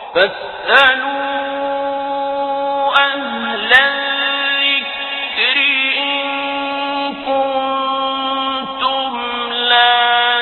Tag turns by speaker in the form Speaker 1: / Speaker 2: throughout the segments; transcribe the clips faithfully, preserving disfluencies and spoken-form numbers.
Speaker 1: فاسألوا أهل الذكر إن كنتم لا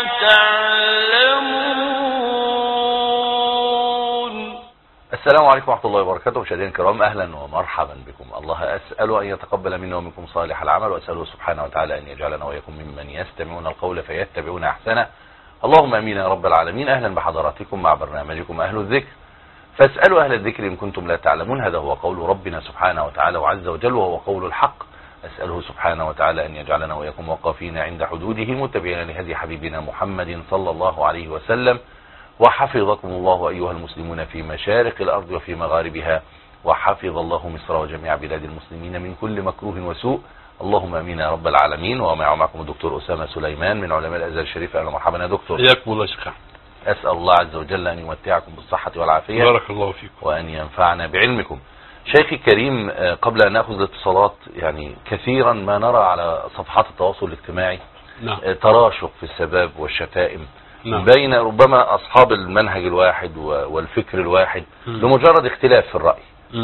Speaker 1: تعلمون.
Speaker 2: السلام عليكم ورحمة الله وبركاته. مشاهدينا الكرام، أهلا ومرحبا بكم. الله أسأل أن يتقبل منا ومنكم صالح العمل، وأسأله سبحانه وتعالى أن يجعلنا وإياكم ممن يستمعون القول فيتبعون أحسنه. اللهم امين يا رب العالمين. اهلا بحضراتكم مع برنامجكم اهل الذكر، فاسألوا اهل الذكر ان كنتم لا تعلمون. هذا هو قول ربنا سبحانه وتعالى وعز وجل، وهو قول الحق. اسأله سبحانه وتعالى ان يجعلنا واياكم واقفين عند حدوده متبعين لهدي حبيبنا محمد صلى الله عليه وسلم. وحفظكم الله ايها المسلمون في مشارق الارض وفي مغاربها، وحفظ الله مصر وجميع بلاد المسلمين من كل مكروه وسوء. اللهم امين يا رب العالمين. ومعكم الدكتور أسامة سليمان من علماء الازهر الشريف. اهلا ومرحبا يا دكتور.
Speaker 3: حياكم الله شيخ.
Speaker 2: اسال الله عز وجل ان يمتعكم بالصحه والعافيه.
Speaker 3: بارك الله فيكم.
Speaker 2: وان ينفعنا بعلمكم. شيخي الكريم، قبل ان ناخذ الاتصالات، يعني كثيرا ما نرى على صفحات التواصل الاجتماعي
Speaker 3: نعم.
Speaker 2: تراشق في السباب والشتائم
Speaker 3: نعم.
Speaker 2: بين ربما اصحاب المنهج الواحد والفكر الواحد م. لمجرد اختلاف في الراي.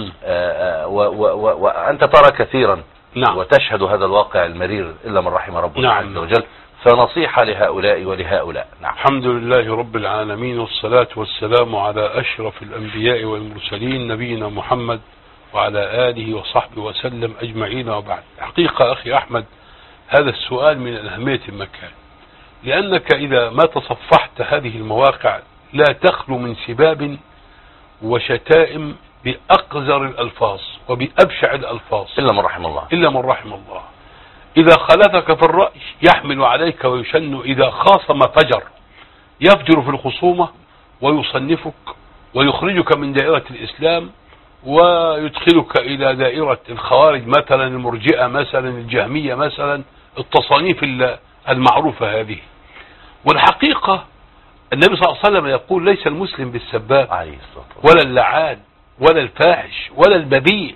Speaker 2: وانت ترى كثيرا
Speaker 3: نعم.
Speaker 2: وتشهد هذا الواقع المرير إلا من رحم ربنا
Speaker 3: نعم.
Speaker 2: عز وجل. فنصيحة لهؤلاء ولهؤلاء. نعم.
Speaker 3: الحمد لله رب العالمين، والصلاة والسلام على أشرف الأنبياء والمرسلين نبينا محمد وعلى آله وصحبه وسلم أجمعين، وبعد. حقيقة أخي أحمد، هذا السؤال من الأهمية المكان، لأنك إذا ما تصفحت هذه المواقع لا تخلو من سباب وشتائم بأقذر الألفاظ وبأبشع الألفاظ،
Speaker 2: إلا من رحم الله.
Speaker 3: إلا من رحم الله. إذا خالفك في الرأي يحمل عليك ويشن، إذا خاصم فجر، يفجر في الخصومة ويصنفك ويخرجك من دائرة الإسلام ويدخلك إلى دائرة الخوارج مثلا، المرجئة مثلا، الجهمية مثلا، التصانيف المعروفة هذه. والحقيقة النبي صلى الله عليه وسلم يقول: ليس المسلم بالسباب ولا اللعان ولا الفاحش ولا البذيء.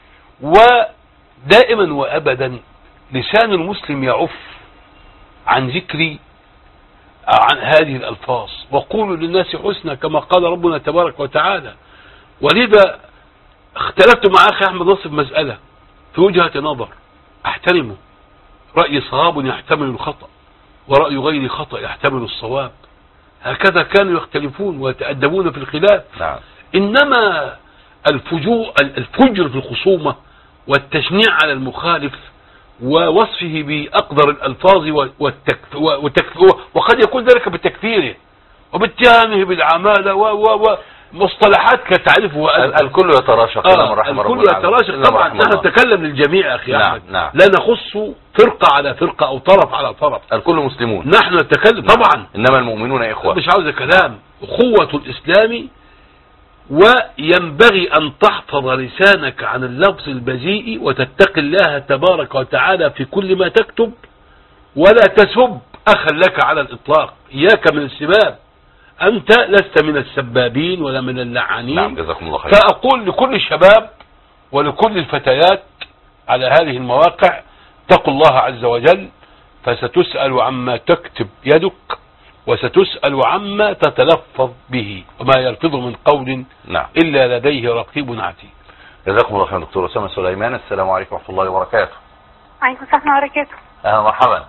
Speaker 3: ودائما وابدا لسان المسلم يعف عن ذكر عن هذه الالفاظ، وقولوا للناس حسنا كما قال ربنا تبارك وتعالى. ولذا اختلفت مع اخي احمد نصر في مسألة في وجهة نظر احترمه. رأي صواب يحتمل الخطأ، ورأي غير خطأ يحتمل الصواب. هكذا كانوا يختلفون ويتأدبون في الخلاف.
Speaker 2: نعم.
Speaker 3: إنما الفجور الفجر في الخصومة والتشنيع على المخالف ووصفه بأقدر الألفاظ والتكفير، وقد يكون ذلك بتكفيره وباتهامه بالعمالة ومصطلحات كتعرفها.
Speaker 2: الكل يتراشق.
Speaker 3: آه الكل يتراشق طبعا. نحن نتكلم للجميع أخي أحمد.
Speaker 2: نعم.
Speaker 3: لا نخص فرقة على فرقة أو طرف على طرف.
Speaker 2: الكل مسلمون.
Speaker 3: نحن نتكلم طبعا.
Speaker 2: إنما المؤمنون إخوة.
Speaker 3: مش عاوز كلام. أخوة الإسلام. وينبغي أن تحفظ لسانك عن اللفظ البذيء وتتقي الله تبارك وتعالى في كل ما تكتب، ولا تسب أخا لك على الإطلاق. إياك من السباب، أنت لست من السبابين ولا من اللعانين.
Speaker 2: نعم، جزاكم الله خير.
Speaker 3: فأقول لكل الشباب ولكل الفتيات على هذه المواقع: اتقوا الله عز وجل، فستسأل عما تكتب يدك، وستسأل عما تتلفظ به، وما يلفظ من قول
Speaker 2: نعم.
Speaker 3: إلا لديه رقيب عتيد.
Speaker 2: جزاكم الله خير دكتور أسامة سليمان. السلام عليكم ورحمة الله وبركاته.
Speaker 4: وعليكم السلام وبركاته.
Speaker 2: أهلا مرحبا.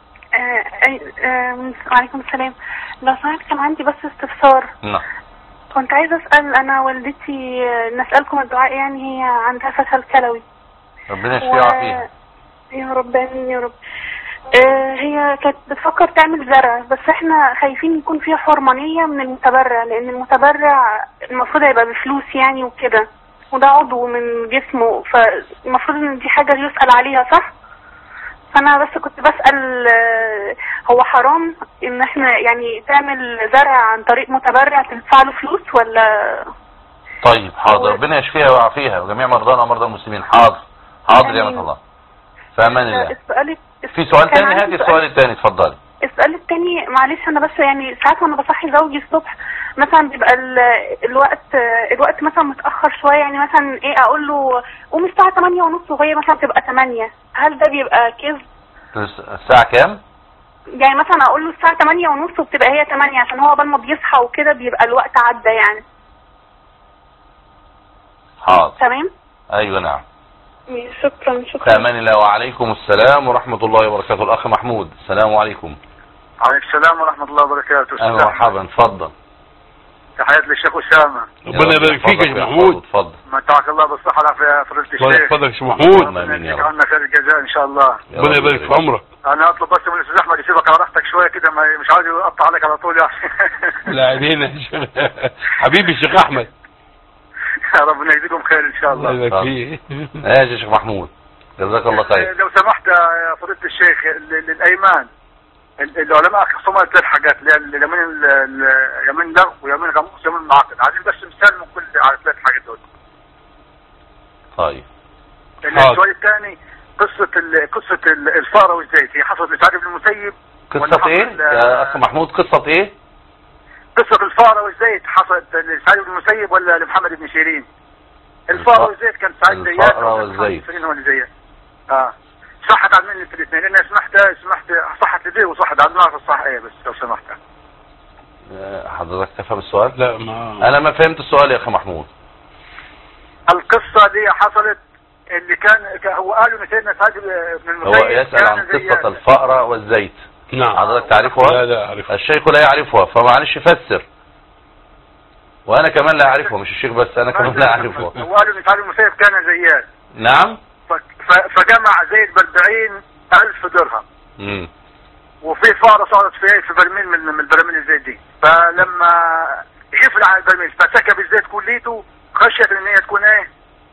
Speaker 4: وعليكم السلام. لو سمحت كان عندي بس استفسار.
Speaker 2: نعم.
Speaker 4: كنت عايزة أسأل، أنا والدتي نسألكم الدعاء، يعني هي عندها فشل كلوي.
Speaker 2: ربنا يشفيها ويعافيها.
Speaker 4: يا رب آمين يا رب. هي كانت بتفكر تعمل زرع، بس احنا خايفين يكون فيها حرمانية من المتبرع، لان المتبرع المفروض هيبقى بفلوس يعني وكده، وده عضو من جسمه، فالمفروض ان دي حاجة يسأل عليها، صح؟ فانا بس كنت بسأل، هو حرام ان احنا يعني تعمل زرع عن طريق متبرع تدفع له فلوس ولا؟
Speaker 2: طيب حاضر. ربنا يشفيها ويعافيها وجميع مرضانا ومرضى المسلمين. حاضر حاضر يا أمة الله. فأمان الله.
Speaker 4: السؤال
Speaker 2: في سؤال تاني؟ هاتي السؤال التاني اتفضلي.
Speaker 4: السؤال التاني معلش، انا بس يعني ساعات وانا بصحي زوجي الصبح مثلا بيبقى الوقت الوقت مثلا متاخر شويه، يعني مثلا ايه اقول له قوم الساعه تمانية ونص وهي مثلا تبقى تمانية، هل ده بيبقى كذب؟
Speaker 2: الساعه كام؟
Speaker 4: يعني مثلا اقول له الساعه تمانية ونص وبتبقى هي تمانية، عشان هو قبل ما بيصحى وكده بيبقى الوقت عدى يعني.
Speaker 2: حاضر.
Speaker 4: تمام.
Speaker 2: ايوه نعم.
Speaker 4: شكرا شكرا.
Speaker 2: في امان الله. وعليكم السلام ورحمة الله وبركاته. الاخ محمود، السلام عليكم.
Speaker 5: عليكم السلام ورحمة الله وبركاته.
Speaker 2: اهلا مرحبا، اتفضل.
Speaker 5: تحياتي للشيخ أسامة.
Speaker 3: ربنا يبارك فيك يا شيخ محمود.
Speaker 2: اتفضل.
Speaker 5: متعك الله بالصحة والعافية فضيلة الشيخ.
Speaker 3: اتفضل يا شيخ محمود.
Speaker 2: امين يا رب.
Speaker 5: عنا خير الجزاء ان شاء الله.
Speaker 3: ربنا يبارك في عمرك.
Speaker 5: انا اطلب بس من الاستاذ احمد يسيبك على راحتك شويه كده، مش عايز يقطع عليك على طول يعني.
Speaker 3: لا علينا حبيبي الشيخ احمد.
Speaker 5: ربنا يجزيكم خير ان شاء الله.
Speaker 3: الله يبارك فيه.
Speaker 2: ماشي يا شيخ محمود، جزاك الله خير.
Speaker 5: لو سمحت يا فضيلة الشيخ، للايمان العلماء قسموا ثلاث حاجات، اللي اليمين اليمين لغو ويمين غموس ويمين معقد. عايزين بس مثال من كل على الثلاث حاجات دول.
Speaker 2: طيب.
Speaker 5: السؤال الثاني قصة قصة الفارة والزيت، هي حصلت لسعيد بن المسيب.
Speaker 2: قصة ايه يا اخ محمود؟ قصة ايه؟
Speaker 5: قصة الفارة والزيت حصلت لسعيد بن المسيب ولا لمحمد بن سيرين؟ الفارة والزيت كان سعيد زيات.
Speaker 2: الفارة والزيت.
Speaker 5: هو اللي زيات. اه صحت عن مين في الاثنين؟ لان سمحت سمحت صحت لديه وصحت عن نعرف الصح ايه بس لو سمحت.
Speaker 2: حضرتك تفهم السؤال؟
Speaker 3: لا ما
Speaker 2: انا ما فهمت السؤال يا اخي محمود.
Speaker 5: القصة دي حصلت اللي كان هو قالوا ان سيدنا سعيد بن المسيب
Speaker 2: هو يسأل عن قصة الفأرة والزيت.
Speaker 3: نعم.
Speaker 2: حضرتك تعرفها؟
Speaker 3: لا لا أعرفها.
Speaker 2: الشيخ لا يعرفها، فمعلش فسر. وانا كمان لا اعرفها، مش الشيخ بس، انا كمان لا اعرفها.
Speaker 5: هو قالوا ان سعيد بن المسيب كان زيات.
Speaker 2: نعم.
Speaker 5: فجمع زيت بأربعين ألف درهم.
Speaker 2: امم
Speaker 5: وفي فارة صارت في في برميل من من براميل الزيت دي، فلما يقفل على البرميل فسكب الزيت كليته خشية ان هي تكون ايه،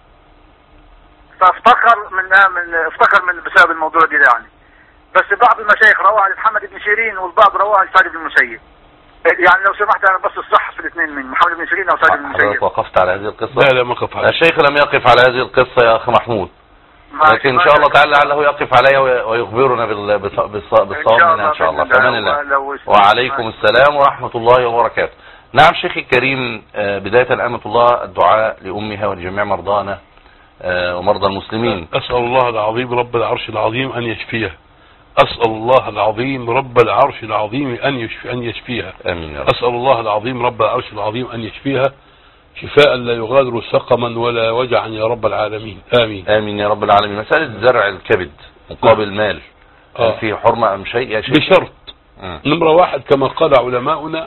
Speaker 5: فافتخر من من افتخر من بسبب الموضوع دي يعني. بس بعض المشايخ رواه عن محمد بن سيرين والبعض رواه عن سعيد بن المسيب. يعني لو سمحت انا بس الصح في الاثنين، من محمد بن سيرين او سعيد بن المسيب.
Speaker 2: حضرتك وقفت على هذه القصة؟
Speaker 3: لا لا ما وقف عليها.
Speaker 2: الشيخ لم يقف على هذه القصة يا اخ محمود، لكن ان شاء الله تعالى لعله يقف عليها ويخبرنا بالصواب منها ان شاء الله. فمن الله. وعليكم السلام ورحمة الله وبركاته. نعم شيخي الكريم، بداية أمة الله الدعاء لأمها ولجميع مرضانا ومرضى المسلمين.
Speaker 3: أسأل الله العظيم رب العرش العظيم أن يشفيها. أسأل الله العظيم رب العرش العظيم أن يشفي أن يشفيها.
Speaker 2: آمين يا رب.
Speaker 3: أسأل الله العظيم رب العرش العظيم أن يشفيها شفاء لا يغادر سقما ولا وجعا يا رب العالمين. آمين.
Speaker 2: آمين يا رب العالمين. مسألة زرع الكبد مقابل
Speaker 3: نعم.
Speaker 2: مال، هل
Speaker 3: آه.
Speaker 2: فيه حرمة أم شيء يا شيخ؟
Speaker 3: بشرط.
Speaker 2: مم.
Speaker 3: نمرة واحد كما قال علماؤنا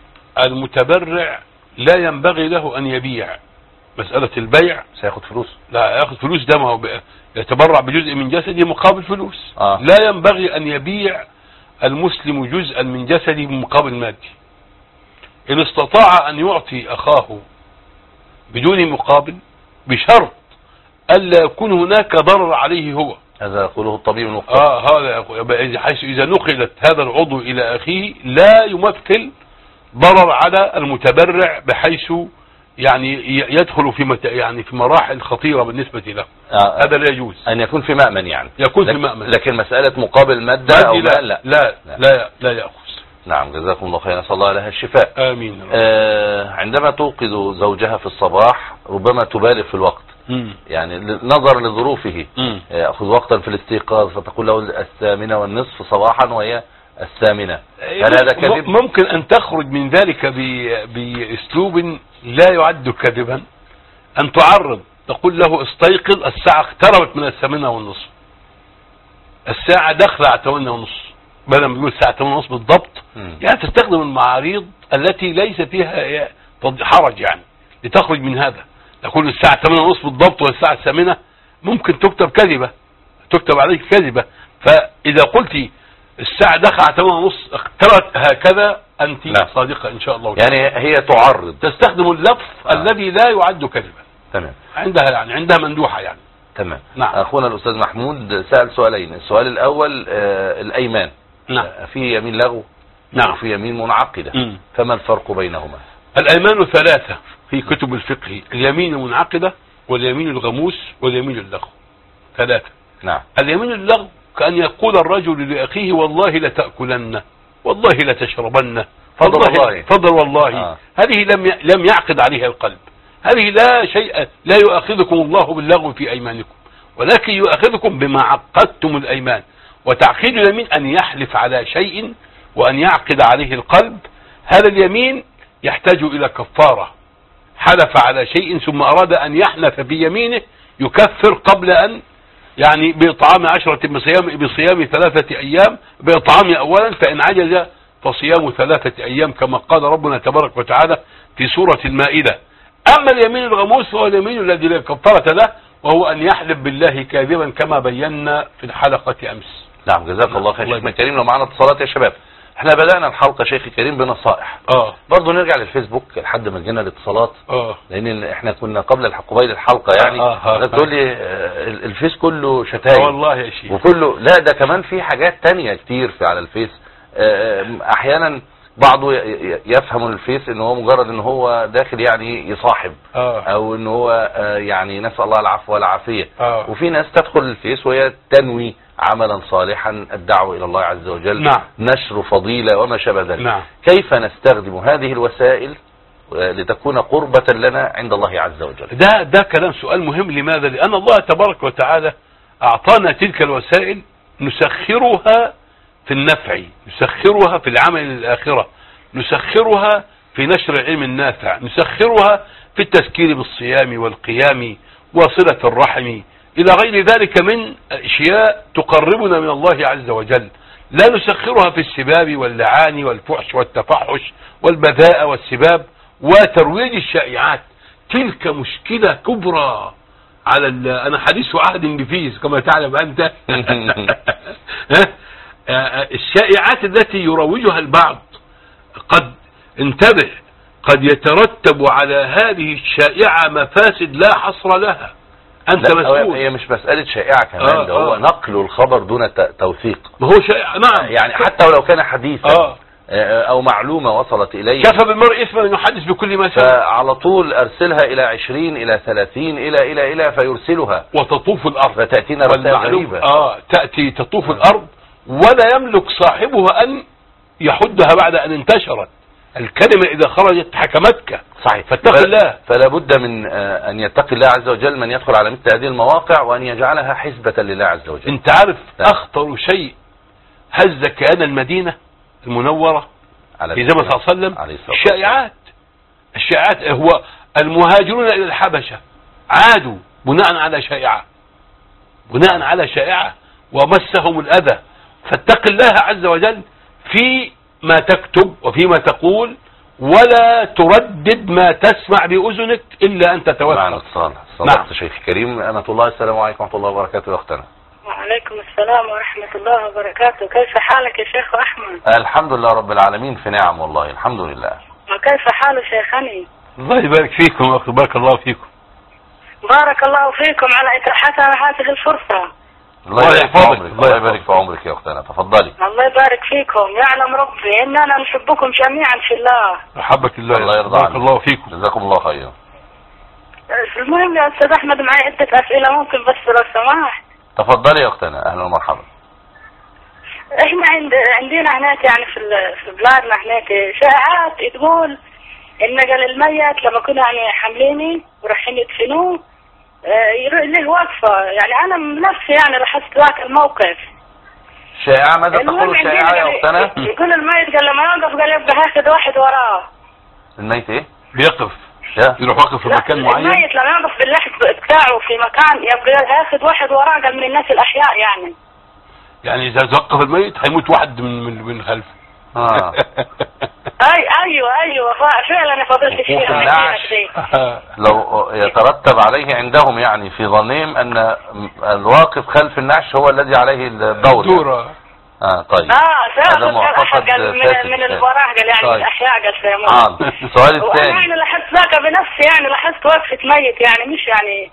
Speaker 3: المتبرع لا ينبغي له أن يبيع. مسألة البيع
Speaker 2: سيأخذ فلوس؟
Speaker 3: لا يأخذ فلوس، ده ما هو يتبرع بجزء من جسده مقابل فلوس.
Speaker 2: آه.
Speaker 3: لا ينبغي أن يبيع المسلم جزءا من جسده بمقابل مادي. إن استطاع أن يعطي أخاه بدون مقابل بشرط ألا يكون هناك ضرر عليه هو.
Speaker 2: هذا يقوله الطبيب المختص.
Speaker 3: آه هذا حيث إذا نقلت هذا العضو إلى أخيه لا يمثل ضرر على المتبرع بحيث يعني يدخل في مت... يعني في مراحل خطيرة بالنسبة له.
Speaker 2: آه.
Speaker 3: هذا لا يجوز.
Speaker 2: أن يكون في مأمن يعني.
Speaker 3: يكون
Speaker 2: لك...
Speaker 3: في مأمن.
Speaker 2: لكن مسألة مقابل مادة أو
Speaker 3: لا
Speaker 2: لا
Speaker 3: لا لا لا, لا, لا يأخذ.
Speaker 2: نعم جزاكم الله خيرا، نسأل الله لها الشفاء.
Speaker 3: آمين.
Speaker 2: آه عندما توقظ زوجها في الصباح ربما تبالغ في الوقت.
Speaker 3: مم.
Speaker 2: يعني نظرا لظروفه
Speaker 3: مم.
Speaker 2: يأخذ وقتا في الاستيقاظ فتقول له الثامنة والنصف صباحا وهي الثامنة. هل هذا كذب؟
Speaker 3: ممكن أن تخرج من ذلك بأسلوب لا يعد كذبا، أن تعرض تقول له استيقظ الساعة اقتربت من الثامنة والنصف، الساعة داخلة على الثامنة والنصف، بدل ما يقول الساعة ثمانية ونصف بالضبط.
Speaker 2: مم.
Speaker 3: يعني تستخدم المعاريض التي ليس فيها حرج يعني لتخرج من هذا. تقول الساعة ثمانية ونصف بالضبط والساعة الثامنة ممكن تكتب كذبة، تكتب عليك كذبة. فإذا قلت الساعة دخل على ثمانية ونص اقتربت هكذا أنت لا. صادقة إن شاء الله.
Speaker 2: يعني هي تعرض،
Speaker 3: تستخدم اللفظ آه. الذي لا يعد كذبا.
Speaker 2: تمام.
Speaker 3: عندها يعني عندها مندوحة يعني.
Speaker 2: تمام.
Speaker 3: نعم.
Speaker 2: أخونا الأستاذ محمود سأل سؤالين. السؤال الأول آه الأيمان.
Speaker 3: نعم.
Speaker 2: آه في يمين لغو.
Speaker 3: نعم.
Speaker 2: وفي يمين منعقدة.
Speaker 3: م.
Speaker 2: فما الفرق بينهما؟
Speaker 3: الأيمان ثلاثة في كتب الفقه: اليمين المنعقدة واليمين الغموس واليمين اللغو. ثلاثة.
Speaker 2: نعم.
Speaker 3: اليمين اللغو كأن يقول الرجل لأخيه والله لتأكلن، والله لتشربن،
Speaker 2: فضل والله
Speaker 3: فضل والله.
Speaker 2: آه.
Speaker 3: هذه لم لم يعقد عليها القلب. هذه لا شيء، لا يؤاخذكم الله باللغو في أيمانكم، ولكن يؤاخذكم بما عقدتم الأيمان. وتعقيد اليمين أن يحلف على شيء وأن يعقد عليه القلب. هذا اليمين يحتاج إلى كفارة، حلف على شيء ثم أراد أن يحنث بيمينه يكفر قبل أن يعني بإطعام عشرة بصيام, بصيام ثلاثة أيام بإطعام أولا، فإن عجز فصيام ثلاثة أيام كما قال ربنا تبارك وتعالى في سورة المائدة. أما اليمين الغموس فهو اليمين الذي لا كفارة له، وهو أن يحلف بالله كاذبا كما بينا في الحلقة أمس.
Speaker 2: نعم جزاك الله خير شيخنا الكريم. لو معنا اتصالات يا شباب. احنا بدأنا الحلقة شيخ الكريم بنصائح.
Speaker 3: اه
Speaker 2: برضه نرجع للفيسبوك لحد ما جينا الاتصالات.
Speaker 3: اه
Speaker 2: لان احنا كنا قبل قبيل الحلقة يعني
Speaker 3: آه آه
Speaker 2: تقول لي آه الفيس كله شتايم.
Speaker 3: والله يا شيخ.
Speaker 2: وكله لا، ده كمان في حاجات تانية كتير في على الفيس. آه احيانا بعضه يفهم الفيس ان هو مجرد ان هو داخل يعني يصاحب
Speaker 3: آه.
Speaker 2: او ان هو آه يعني نسأل الله العفو والعافية.
Speaker 3: آه.
Speaker 2: وفي ناس تدخل الفيس وهي تنوي عملا صالحا، الدعوة الى الله عز وجل،
Speaker 3: نعم.
Speaker 2: نشر فضيلة وما شابه ذلك.
Speaker 3: نعم.
Speaker 2: كيف نستخدم هذه الوسائل لتكون قربة لنا عند الله عز وجل؟
Speaker 3: ده ده كلام سؤال مهم. لماذا؟ لأن الله تبارك وتعالى أعطانا تلك الوسائل نسخرها في النفع، نسخرها في العمل للآخرة، نسخرها في نشر العلم النافع، نسخرها في التذكير بالصيام والقيام وصلة الرحم إلى غير ذلك من أشياء تقربنا من الله عز وجل. لا نسخرها في السباب واللعان والفحش والتفحش والبذاء والسباب وترويج الشائعات. تلك مشكلة كبرى على أنا حديث عهد بفيس كما تعلم أنت. الشائعات التي يروجها البعض قد انتبه، قد يترتب على هذه الشائعة مفاسد لا حصر لها. أنت مسؤول.
Speaker 2: هي مش مسألة شائعة كمان،
Speaker 3: آه
Speaker 2: ده هو
Speaker 3: آه.
Speaker 2: نقل الخبر دون توثيق.
Speaker 3: ما هو شائعة نعم،
Speaker 2: يعني حتى ولو كان حديثا
Speaker 3: آه.
Speaker 2: او معلومة وصلت اليه،
Speaker 3: كفى بالمرء اثما ان يحدث بكل ما سمع.
Speaker 2: فعلى طول ارسلها الى عشرين الى ثلاثين الى الى الى فيرسلها
Speaker 3: وتطوف الارض
Speaker 2: فتأتينا رسائل غريبة.
Speaker 3: اه تأتي تطوف الارض ولا يملك صاحبها ان يحدها بعد ان انتشرت. الكلمة اذا خرجت حكمتك.
Speaker 2: صحيح.
Speaker 3: فاتق الله.
Speaker 2: فلا بد من ان يتقي الله عز وجل من يدخل على مثل هذه المواقع وان يجعلها حسبة لله عز وجل.
Speaker 3: انت عارف اخطر شيء هز كيان المدينة المنورة في زمن صلى الله عليه وسلم الشائعات. الشائعات هو المهاجرون الى الحبشة عادوا بناء على شائعة، بناء على شائعة ومسهم الاذى. فاتق الله عز وجل في ما تكتب وفيما تقول، ولا تردد ما تسمع بأذنك إلا أن تتوكل.
Speaker 2: معنا اتصال.
Speaker 3: نعم
Speaker 2: شيخ كريم أمة الله. السلام عليكم ورحمة الله وبركاته يا أختنا.
Speaker 6: وعليكم السلام ورحمة الله وبركاته. كيف حالك يا شيخ أحمد؟
Speaker 2: الحمد لله رب العالمين في نعم والله الحمد لله.
Speaker 6: وكيف حال شيخني؟
Speaker 3: الله يبارك فيكم وأخي، بارك الله فيكم.
Speaker 6: بارك الله فيكم على إتاحتنا هذه الفرصة.
Speaker 2: الله يبارك في عمرك. الله يبارك في عمرك يا أختنا، تفضلي.
Speaker 6: الله يبارك فيكم. يعلم ربي إننا نحبكم جميعا في الله.
Speaker 3: أحبك الله.
Speaker 2: الله يرضى عنك.
Speaker 3: بارك الله فيكم.
Speaker 2: جزاكم الله خيرا.
Speaker 6: المهم يا أستاذ أحمد معي عدة أسئلة ممكن بس لو سمحت.
Speaker 2: تفضلي يا أختنا، أهلا ومرحبا.
Speaker 6: إحنا عند عندنا هناك يعني في في بلادنا هناك شائعات تقول إن قال الميت لما كنا يعني حامليني ورايحين يدفنوه يروح له وقفة. يعني أنا من نفسي يعني لاحظت ذاك الموقف.
Speaker 2: شائعة؟ ماذا تقول الشائعة يا أختنا؟
Speaker 6: يقول الميت قال لما يوقف قال يبقى هاخد واحد وراه.
Speaker 2: الميت إيه؟
Speaker 3: بيقف
Speaker 2: لا.
Speaker 3: يروح واقف في مكان معين.
Speaker 6: الميت لما يوقف باللحظ بتاعه في مكان يبقى هاخد واحد وراه قال من الناس الأحياء يعني.
Speaker 3: يعني إذا توقف الميت هيموت واحد من من من خلفه.
Speaker 2: آه.
Speaker 6: أي أيوة أيوة فعلا يا فضيلة الشيخ.
Speaker 2: لو يترتب عليه عندهم يعني في ظنهم أن الواقف خلف النعش هو الذي عليه الدور.
Speaker 3: دورة.
Speaker 2: اه طيب.
Speaker 6: اه فاخد احد قال من, من الوراه قال يعني طيب. الاحياء قال سيموت.
Speaker 2: اه السؤال الثاني.
Speaker 6: وانا لاحظت ذاك بنفسي يعني لاحظت وقفة ميت يعني مش يعني.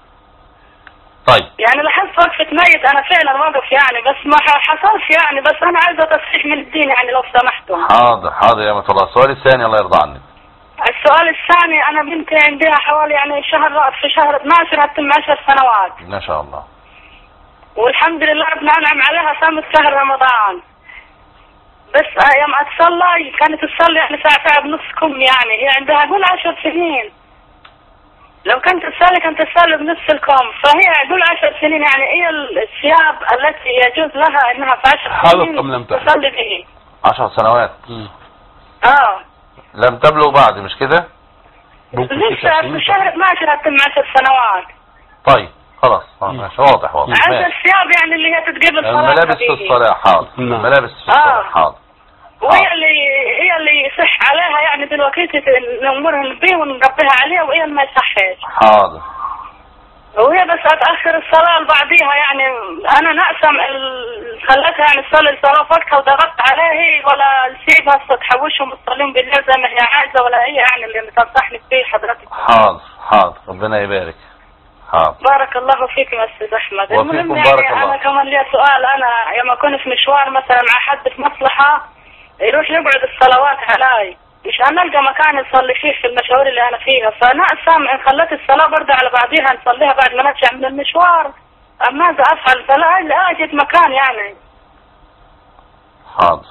Speaker 2: طيب.
Speaker 6: يعني لاحظت وقفة ميت انا فعلا واقف يعني بس ما حصلش يعني بس انا عايزة تصحيح من الدين يعني لو سمحتوا.
Speaker 2: حاضر حاضر يا مطلع. السؤال الثاني الله يرضى عنك.
Speaker 6: السؤال الثاني انا بنتي عندها حوالي يعني شهر في شهر اثناشر هتتم عشر سنوات.
Speaker 2: ما شاء الله.
Speaker 6: والحمد لله ربنا انعم عليها صامت شهر رمضان. بس يوم اتصلى كانت تصلي يعني ساعتها بنص كم يعني هي عندها قول عشر سنين. لو كانت تصلي كانت تصلي بنص الكم فهي قول عشر سنين يعني هي الثياب التي يجوز لها انها في عشر سنين تصلي به.
Speaker 2: عشر سنوات.
Speaker 6: اه.
Speaker 2: لم تبلغ بعد مش كده؟
Speaker 3: ممكن
Speaker 6: لسه
Speaker 3: تسع
Speaker 6: في
Speaker 3: سنين.
Speaker 6: شهر اثناشر هتم عشر سنوات.
Speaker 2: طيب خلاص آه، ماشي، واضح واضح.
Speaker 6: عايزة
Speaker 2: ماشي.
Speaker 6: الثياب يعني اللي هي تتجيب الصلاة.
Speaker 2: الملابس في
Speaker 6: حبيبي.
Speaker 2: الصلاة حاضر.
Speaker 3: نعم.
Speaker 2: الملابس في الصلاة
Speaker 6: آه.
Speaker 2: حاضر.
Speaker 6: وهي اللي هي اللي يصح عليها يعني دلوقتي نأمرها به ونربيها عليها، وهي ما يصحش.
Speaker 2: حاضر.
Speaker 6: وهي بس اتاخر الصلاه لبعضيها يعني انا نقسم ال- خلتها يعني تصلي الصلاه في وقتها وضغطت عليها هي، ولا سيبها تحوشهم الصلين بالليل زي ما هي عايزه، ولا هي يعني اللي تنصحني فيه حضرتك.
Speaker 2: حاضر حاضر، ربنا يبارك. حاضر.
Speaker 6: بارك الله فيك يا استاذ احمد.
Speaker 2: وفيكم
Speaker 6: المهم
Speaker 2: بارك
Speaker 6: يعني
Speaker 2: الله.
Speaker 6: انا كمان لي سؤال، انا لما اكون في مشوار مثلا مع حد في مصلحه يروح يقعد الصلوات علي، مش انا القى مكان نصلي فيه في المشاوير اللي انا فيها، فانا اسام ان خلت الصلاه برضه على بعضيها نصليها بعد ما نرجع من المشوار، ماذا افعل؟ فلا لا اجد مكان يعني.
Speaker 2: حاضر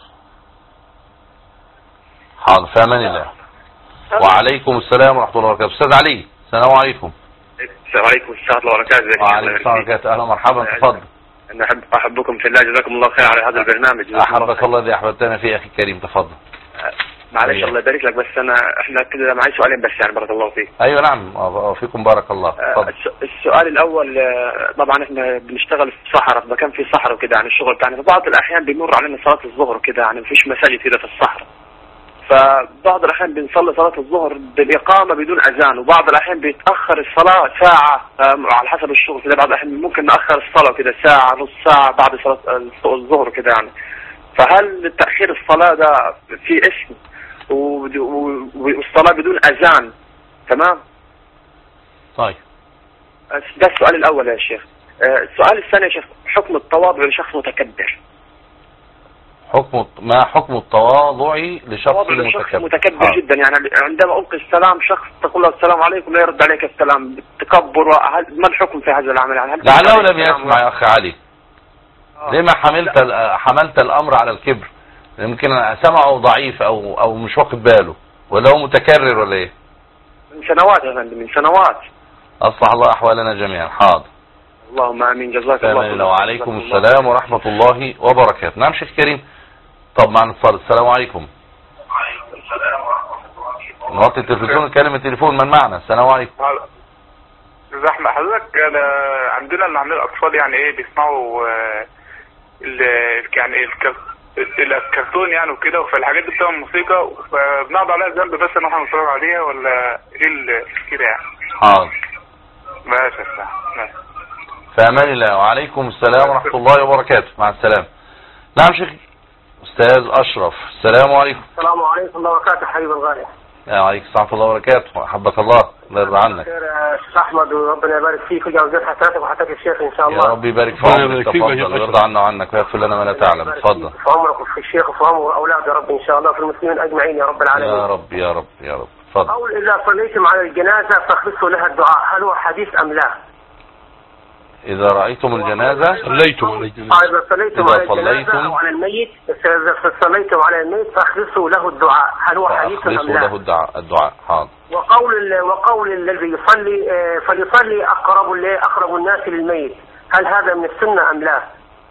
Speaker 2: حاضر، في امان الله. وعليكم السلام ورحمه الله وبركاته. استاذ علي، السلام عليكم.
Speaker 7: السلام عليكم ورحمة الله وبركاته.
Speaker 2: وعليكم السلام ورحمه الله. اهلا ومرحبا، تفضل.
Speaker 7: أنا أحب أحبكم في الله، جزاكم الله خير على هذا البرنامج.
Speaker 2: احبك الله الذي احببتنا فيه اخي الكريم، تفضل.
Speaker 7: معلش الله يبارك لك، بس أنا إحنا كده معي سؤالين بس يعني، بارك الله فيك.
Speaker 2: ايوه نعم، وفيكم بارك الله. تفضل.
Speaker 7: السؤال الأول، طبعا إحنا بنشتغل في الصحراء، في مكان فيه صحراء وكده يعني الشغل بتاعنا، فبعض الأحيان بيمر علينا صلاة الظهر وكده يعني مفيش مساجد كده في الصحراء، فبعض الأحيان بنصلي صلاة الظهر بالإقامة بدون أذان، وبعض الأحيان بيتأخر الصلاة ساعة على حسب الشغل كده، بعض الأحيان ممكن نأخر الصلاة كده ساعة نص ساعة بعد صلاة الظهر كده يعني. فهل تأخير الصلاة ده في اسم والصلاة بدون أذان تمام؟
Speaker 2: طيب
Speaker 7: ده السؤال الأول يا شيخ. السؤال الثاني يا شيخ، حكم التواضع لشخص متكبر.
Speaker 2: حكم ما حكم التواضع لشخص متكبر؟
Speaker 7: متكبر جدا يعني، عندما ألقي السلام شخص تقول له السلام عليكم لا يرد عليك السلام، تكبر. ما الحكم في هذا العمل يعني؟
Speaker 2: لعله لم يسمع يا أخي علي. آه. لما حملت حملت الأمر على الكبر؟ يمكن سمعه ضعيف أو أو مش واخد باله، ولا هو متكرر ولا إيه؟
Speaker 7: من سنوات يا فندم، من سنوات.
Speaker 2: أصلح الله أحوالنا جميعا. حاضر.
Speaker 7: اللهم آمين، جزاك الله.
Speaker 2: وعليكم السلام ورحمة الله وبركاته. نعم شيخ كريم. طب معنا اتصال. السلام عليكم.
Speaker 8: وعليكم السلام ورحمة الله وبركاته.
Speaker 2: نوطي التلفزيون، نكلم التليفون. من معنا؟ السلام عليكم.
Speaker 8: زحمة حضرتك. أنا عندنا اللي عندنا الأطفال يعني إيه بيسمعوا ال يعني الكرتون يعني وكده، فالحاجات دي بتبقى موسيقى، فبنقعد عليها ذنب بس إن إحنا نتفرج عليها، ولا إيه كده يعني؟
Speaker 2: حاضر.
Speaker 8: ماشي يا ماشي.
Speaker 2: في أمان الله. وعليكم السلام ورحمة الله وبركاته. مع السلامة. نعم شيخ أستاذ أشرف، السلام عليكم.
Speaker 9: السلام عليكم ورحمة الله وبركاته. حبيب الغالي.
Speaker 2: وعليكم السلام ورحمة الله وبركاته. حبك الله، الله يرضى عنك.
Speaker 9: خير يا شيخ أحمد، وربنا يبارك فيك ويجعل حسناتك وحسنات الشيخ إن شاء الله.
Speaker 2: يا رب يبارك في عمرك. تفضل، ويرضى عنا وعنك ويغفر لنا ما لا تعلم. تفضل.
Speaker 9: في عمرك وفي الشيخ وفي عمر أولاد يا رب إن شاء الله، في المسلمين أجمعين يا رب العالمين.
Speaker 2: يا رب يا رب يا رب. تفضل.
Speaker 9: قول إذا صليتم على الجنازة فاخلصوا لها الدعاء، هل هو حديث أم لا؟
Speaker 2: إذا رأيتم الجنازة
Speaker 3: صليتم على الجنازة.
Speaker 9: إذا صليتم على الجنازة وعلى الميت، إذا صليتم على الميت فاخلصوا له الدعاء، هل هو حديث أم لا؟
Speaker 2: فاخلصوا له الدعاء. الدعاء. حاضر.
Speaker 9: وقول وقول الذي يصلي فليصلي أقرب أقرب الناس للميت، هل هذا من السنة أم لا؟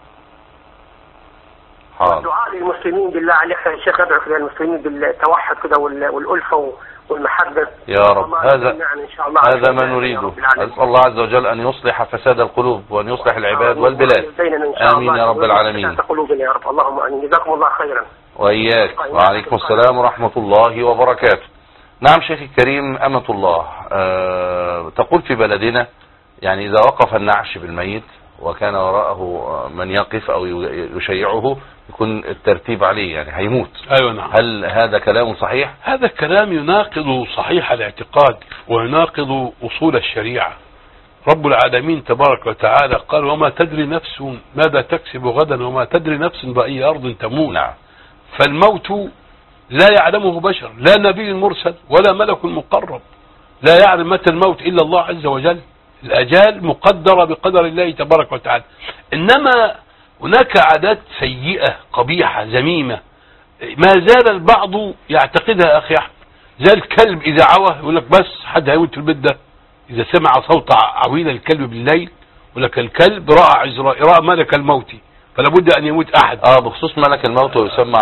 Speaker 2: حاضر.
Speaker 9: الدعاء للمسلمين بالله عليك يا شيخ، ندعو كده المسلمين بالتوحد كده والألفة والمحبة
Speaker 2: يا رب. هذا هذا ما نريده. أسأل الله عز وجل أن يصلح فساد القلوب وأن يصلح العباد والبلاد. آمين يا رب العالمين.
Speaker 9: يا رب. اللهم آمين. جزاكم الله خيرا.
Speaker 2: وإياك. وعليكم السلام ورحمة الله وبركاته. نعم شيخ الكريم، أمة الله أه تقول في بلدنا يعني إذا وقف النعش بالميت وكان وراءه من يقف أو يشيعه يكون الترتيب عليه يعني هيموت.
Speaker 3: أيوة نعم.
Speaker 2: هل هذا كلام صحيح؟
Speaker 3: هذا الكلام يناقض صحيح الاعتقاد ويناقض أصول الشريعة. رب العالمين تبارك وتعالى قال وما تدري نفس ماذا تكسب غدا وما تدري نفس بأي أرض تموت.
Speaker 2: نعم.
Speaker 3: فالموت لا يعلمه بشر، لا نبي مرسل ولا ملك مقرب، لا يعلم متى الموت إلا الله عز وجل. الأجال مقدرة بقدر الله تبارك وتعالى. إنما هناك عادات سيئة قبيحة ذميمة ما زال البعض يعتقدها أخي أحمد، زي الكلب إذا عوى يقول لك بس حد هيموت في البيت ده. إذا سمع صوت عويل الكلب بالليل يقول لك الكلب رأى عزرائيل، رأى ملك الموت فلا بد ان يموت احد.
Speaker 2: اه بخصوص ملك الموت ويسمى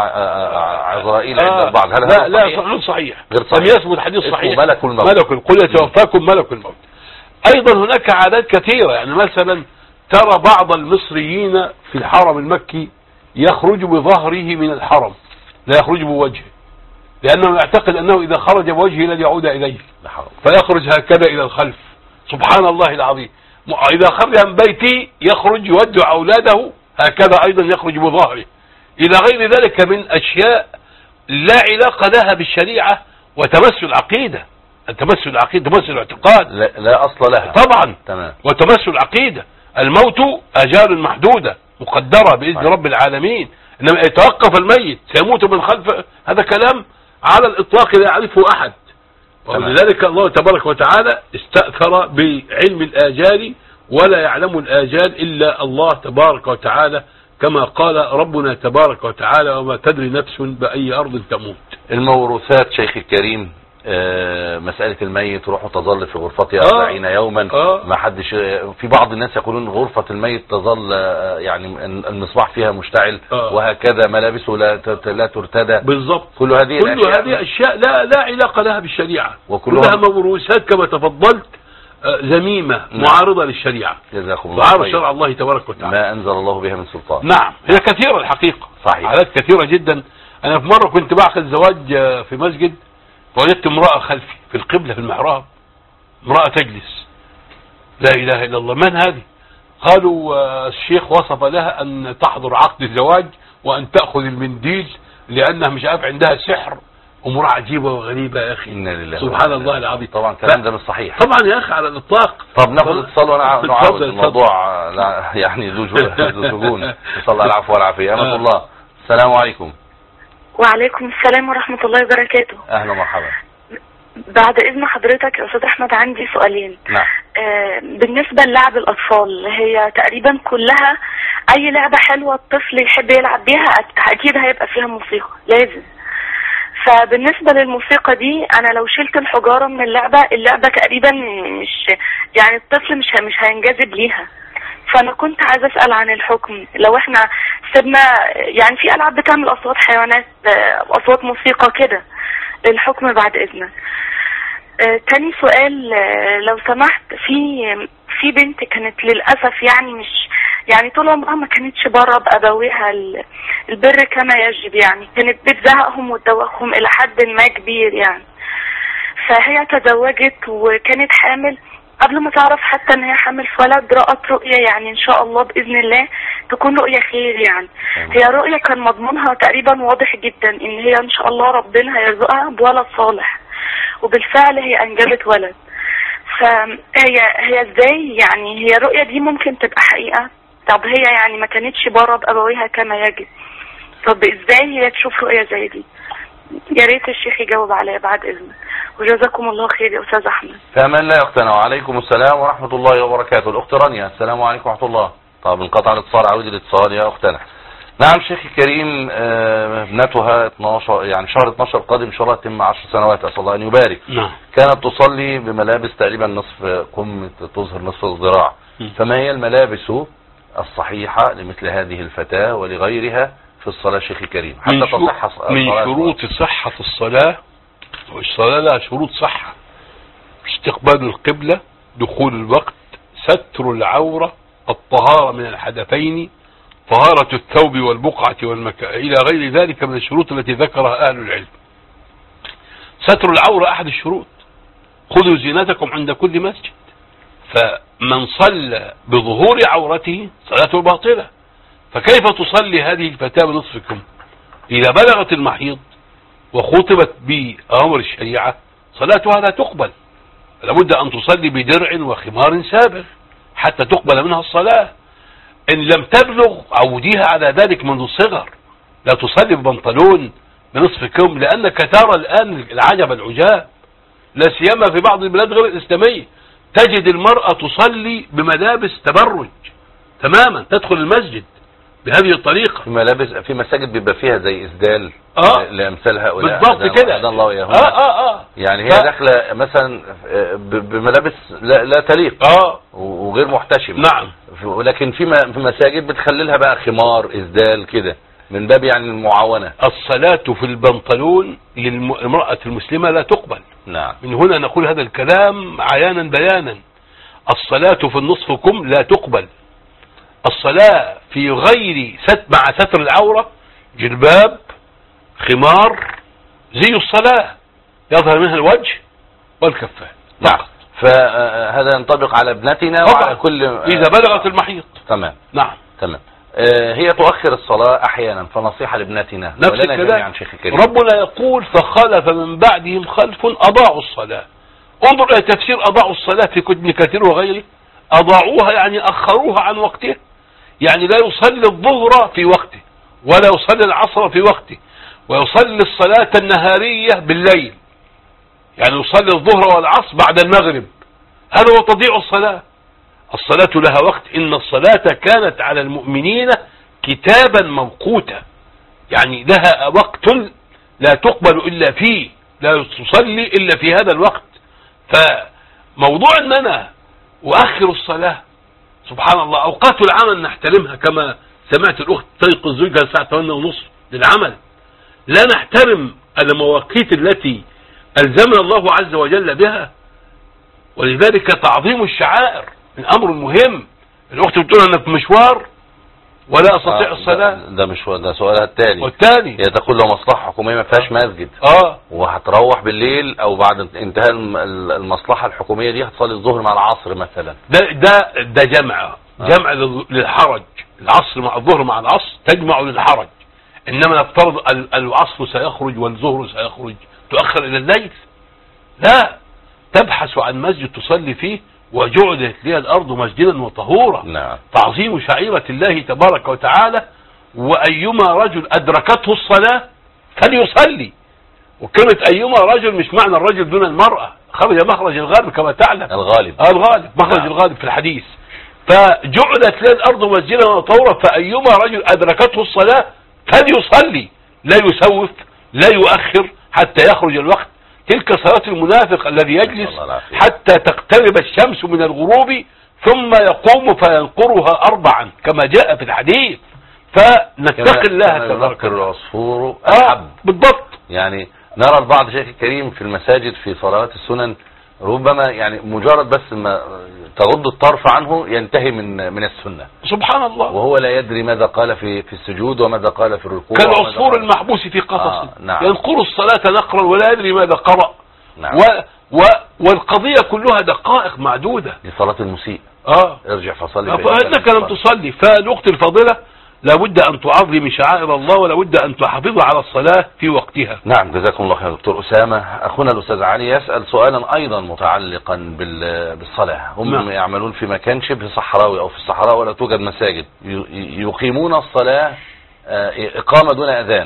Speaker 2: عزرائيل عند
Speaker 3: آه
Speaker 2: البعض، هل
Speaker 3: لا
Speaker 2: هذا
Speaker 3: لا
Speaker 2: صحيح؟
Speaker 3: غير صحيح،
Speaker 2: غير صحيح.
Speaker 3: لم يثبت حديث صحيح.
Speaker 2: ملك الموت.
Speaker 3: ملك قل يتوفاكم ملك الموت. ايضا هناك عادات كثيرة، يعني مثلا ترى بعض المصريين في الحرم المكي يخرج بظهره من الحرم، لا يخرج بوجهه، لأنه يعتقد أنه إذا خرج بوجهه لن يعود إليه، فيخرج هكذا إلى الخلف. سبحان الله العظيم. إذا خرج من بيتي يخرج يودع أولاده هكذا أيضا يخرج بظهره، إلى غير ذلك من أشياء لا علاقة لها بالشريعة وتمس العقيدة. التمس العقيدة تمس الاعتقاد
Speaker 2: لا, لا أصل لها
Speaker 3: طبعا.
Speaker 2: تمام.
Speaker 3: وتمس العقيدة. الموت أجال محدودة مقدرة بإذن
Speaker 2: طيب.
Speaker 3: رب العالمين، إنما يتوقف الميت سيموت من خلف، هذا كلام على الإطلاق لا يعرفه أحد. ولذلك الله تبارك وتعالى استأثر بعلم الآجال، ولا يعلم الآجال إلا الله تبارك وتعالى، كما قال ربنا تبارك وتعالى وما تدري نفس بأي أرض تموت.
Speaker 2: الموروثات شيخ الكريم، آه مسألة الميت روحه تظل في غرفتها
Speaker 3: آه
Speaker 2: أربعين يوما.
Speaker 3: آه
Speaker 2: ما حدش، في بعض الناس يقولون غرفة الميت تظل آه يعني المصباح فيها مشتعل
Speaker 3: آه
Speaker 2: وهكذا، ملابسه لا لا ترتدى.
Speaker 3: بالظبط.
Speaker 2: كل هذه
Speaker 3: كل
Speaker 2: الأشياء
Speaker 3: هذه أشياء لا لا علاقة لها بالشريعة،
Speaker 2: وكلها
Speaker 3: كلها موروثات كما تفضلت، آه ذميمة معارضة للشريعة،
Speaker 2: جزاكم الله
Speaker 3: تعارض
Speaker 2: خير.
Speaker 3: شرع الله تبارك وتعالى،
Speaker 2: ما أنزل الله بها من سلطان.
Speaker 3: نعم هي كثيرة الحقيقة،
Speaker 2: صحيح.
Speaker 3: حالات كثيرة جدا. أنا في مرة كنت بعقد زواج في مسجد، وجدت امرأة خلفي في القبلة في المحراب، امرأة تجلس، لا إله إلا الله، من هذه؟ قالوا الشيخ وصف لها أن تحضر عقد الزواج وأن تأخذ المنديل لأنها مش عارف عندها سحر. امرأة عجيبة وغريبة يا أخي،
Speaker 2: إنا لله
Speaker 3: سبحان الله العظيم.
Speaker 2: طبعا الكلام ده مش صحيح
Speaker 3: طبعا يا أخي على الإطلاق.
Speaker 2: طب ناخذ اتصال ونعاود الموضوع يعني ذو سجون. نسأل الله العفو والعافية. أمة الله، السلام عليكم.
Speaker 6: وعليكم السلام ورحمة الله وبركاته.
Speaker 2: أهلا ومرحبا.
Speaker 6: بعد إذن حضرتك يا أستاذ أحمد عندي سؤالين.
Speaker 2: نعم.
Speaker 6: آه بالنسبة للعب الأطفال، هي تقريبا كلها أي لعبة حلوة الطفل يحب يلعب بيها أكيد هيبقى فيها موسيقى لازم. فبالنسبة للموسيقى دي أنا لو شلت الحجارة من اللعبة، اللعبة تقريبا مش يعني الطفل مش مش هينجذب ليها. فأنا كنت عايزة أسأل عن الحكم لو احنا سيبنا، يعني في ألعاب بتعمل أصوات حيوانات أصوات موسيقى كده، الحكم بعد إذنك. آه تاني سؤال، آه لو سمحت، في في بنت كانت للأسف يعني مش يعني طول عمرها ما كانتش بره بأبويها البر كما يجب، يعني كانت بتزهقهم وتدوخهم إلى حد ما كبير يعني. فهي تزوجت وكانت حامل، قبل ما تعرف حتى ان هي حامل في ولد رأت رؤية، يعني ان شاء الله بإذن الله تكون رؤية خير يعني. هي رؤية كان مضمونها تقريبا واضح جدا ان هي ان شاء الله ربنا هيرزقها بولد صالح، وبالفعل هي انجبت ولد. فهي هي ازاي يعني هي الرؤية دي ممكن تبقى حقيقة؟ طب هي يعني ما كانتش بره بأبويها كما يجب، طب ازاي هي تشوف رؤية زي دي؟ يا ريت الشيخ يجاوب عليها بعد اذنك، وجزاكم الله خير يا استاذ احمد.
Speaker 2: فمن لا يقتنع. وعليكم السلام ورحمة الله وبركاته. الاخت رانيا، السلام عليكم ورحمة الله. طب انقطع الاتصال، عاود الاتصال يا اختنا. نعم شيخ الكريم، ابنتها اتناشر يعني شهر اتناشر القادم ان شاء الله تتم عشر سنوات، اسال الله ان يبارك.
Speaker 3: نعم.
Speaker 2: كانت تصلي بملابس تقريبا نصف كم تظهر نصف الذراع، فما هي الملابس الصحيحة لمثل هذه الفتاة ولغيرها في الصلاة شيخ الكريم حتى
Speaker 3: من, شو
Speaker 2: تصح
Speaker 3: من شروط صحة الصلاة، والصلاة لها شروط صحة: استقبال القبلة، دخول الوقت، ستر العورة، الطهارة من الحدثين، طهارة الثوب والبقعة والمكان، إلى غير ذلك من الشروط التي ذكرها أهل العلم. ستر العورة أحد الشروط، خذوا زينتكم عند كل مسجد. فمن صلى بظهور عورته صلاته باطلة، فكيف تصلي هذه الفتاة بنصف كم؟ إذا بلغت المحيض وخطبت بأمر الشريعة صلاتها لا تقبل، لابد أن تصلي بدرع وخمار سابغ حتى تقبل منها الصلاة. إن لم تبلغ عوديها على ذلك منذ الصغر، لا تصلي ببنطلون بنصف كم، لأنك ترى الآن العجب العجاب، لا سيما في بعض البلاد غير الإسلامية، تجد المرأة تصلي بملابس تبرج تماما، تدخل المسجد بهذه الطريقة.
Speaker 2: في ملابس في مساجد بيبقى فيها زي اسدال
Speaker 3: اه
Speaker 2: لامثال هؤلاء
Speaker 3: بالضبط كده.
Speaker 2: هدى الله وإياهم.
Speaker 3: اه اه اه
Speaker 2: يعني هي
Speaker 3: ف...
Speaker 2: داخله مثلا ب- بملابس لا, لا تليق
Speaker 3: اه
Speaker 2: وغير محتشمه.
Speaker 3: نعم.
Speaker 2: ولكن في م- في مساجد بتخللها بقى خمار اسدال كده من باب يعني المعاونه.
Speaker 3: الصلاة في البنطلون للمرأة المسلمة لا تقبل.
Speaker 2: نعم.
Speaker 3: من هنا نقول هذا الكلام عيانا بيانا. الصلاة في النصف كم لا تقبل. الصلاة في غير ست مع ستر العورة جلباب خمار زي الصلاة يظهر منها الوجه والكفان.
Speaker 2: نعم. فهذا ينطبق على ابنتنا وعلى كل
Speaker 3: إذا بلغت المحيط.
Speaker 2: تمام.
Speaker 3: نعم.
Speaker 2: تمام. آه هي تؤخر الصلاة أحيانا فنصيحة لابنتنا
Speaker 3: نفس
Speaker 2: ولنا
Speaker 3: الكلام.
Speaker 2: جميعا شيخ الكريم.
Speaker 3: ربنا يقول فخلف من بعدهم خلف أضاعوا الصلاة. انظر إلى تفسير أضاعوا الصلاة في ابن كثير وغيره. أضاعوها يعني أخروها عن وقته، يعني لا يصلي الظهر في وقته ولا يصلي العصر في وقته ويصلي الصلاة النهارية بالليل، يعني يصلي الظهر والعصر بعد المغرب. هذا هو تضيع الصلاة. الصلاة لها وقت. إن الصلاة كانت على المؤمنين كتابا موقوتا، يعني لها وقت لا تقبل إلا فيه، لا تصلي إلا في هذا الوقت. فموضوع أن أنا أؤخر الصلاة سبحان الله، أوقات العمل نحترمها كما سمعت الأخت تيقظ زوجها الساعة ثمانية ونصف للعمل. لا نحترم المواقيت التي ألزمنا الله عز وجل بها. ولذلك تعظيم الشعائر من أمر مهم. الأخت بتقول أنا في مشوار ولا أستطيع
Speaker 2: آه
Speaker 3: الصلاة.
Speaker 2: ده, ده مش ده سؤالها التالي.
Speaker 3: والتاني
Speaker 2: هي تقول له مصلحة حكومية ما فيهاش مسجد
Speaker 3: اه
Speaker 2: وهتروح بالليل او بعد انتهاء الم- المصلحة الحكومية دي هتصلي الظهر مع العصر مثلا.
Speaker 3: ده ده ده جمع جمع لل- للحرج. العصر مع الظهر مع العصر تجمع للحرج. إنما نفترض ال- العصر سيخرج والظهر سيخرج تؤخر إلى الليل. لا، تبحث عن مسجد تصلي فيه وجعلت لي الأرض مسجدا وطهورا.
Speaker 2: نعم.
Speaker 3: تعظيم شعيرة الله تبارك وتعالى. وأيما رجل أدركته الصلاة فليصلي. وكلمة أيما رجل مش معنى الرجل دون المرأة، خرج مخرج الغالب كما تعلم.
Speaker 2: الغالب
Speaker 3: آه الغالب مخرج
Speaker 2: نعم.
Speaker 3: الغالب في الحديث. فجعلت لي الأرض مسجدا وطهورا فأيما رجل أدركته الصلاة فليصلي، لا يسوف لا يؤخر حتى يخرج الوقت. تلك صلاة المنافق الذي يجلس حتى تقترب الشمس من الغروب ثم يقوم فينقرها أربعا كما جاء في الحديث. فنتقي الله تبارك وتعالى.
Speaker 2: العصفور
Speaker 3: آه
Speaker 2: الحب.
Speaker 3: بالضبط.
Speaker 2: يعني نرى البعض شيخ الكريم في المساجد في صلوات السنن ربما يعني مجرد بس ما تغض الطرف عنه ينتهي من من السنة
Speaker 3: سبحان الله.
Speaker 2: وهو لا يدري ماذا قال في في السجود وماذا قال في الركوع
Speaker 3: كالعصفور المحبوس في قفص.
Speaker 2: آه نعم.
Speaker 3: ينقر الصلاة نقرا ولا يدري ماذا قرأ.
Speaker 2: نعم.
Speaker 3: و و والقضية كلها دقائق معدودة.
Speaker 2: دي صلاة المسيء.
Speaker 3: اه
Speaker 2: ارجع فصلي
Speaker 3: فإنك لم تصلي. فالأخت الفاضلة لابد أن تعظم شعائر الله ولابد أن تحافظ على الصلاة في وقتها.
Speaker 2: نعم جزاكم الله خير دكتور أسامة. أخونا الأستاذ علي يسأل سؤالا أيضا متعلقا بالصلاة. هم نعم. يعملون في مكان شبه صحراوي أو في الصحراء ولا توجد مساجد، يقيمون الصلاة إقامة دون أذان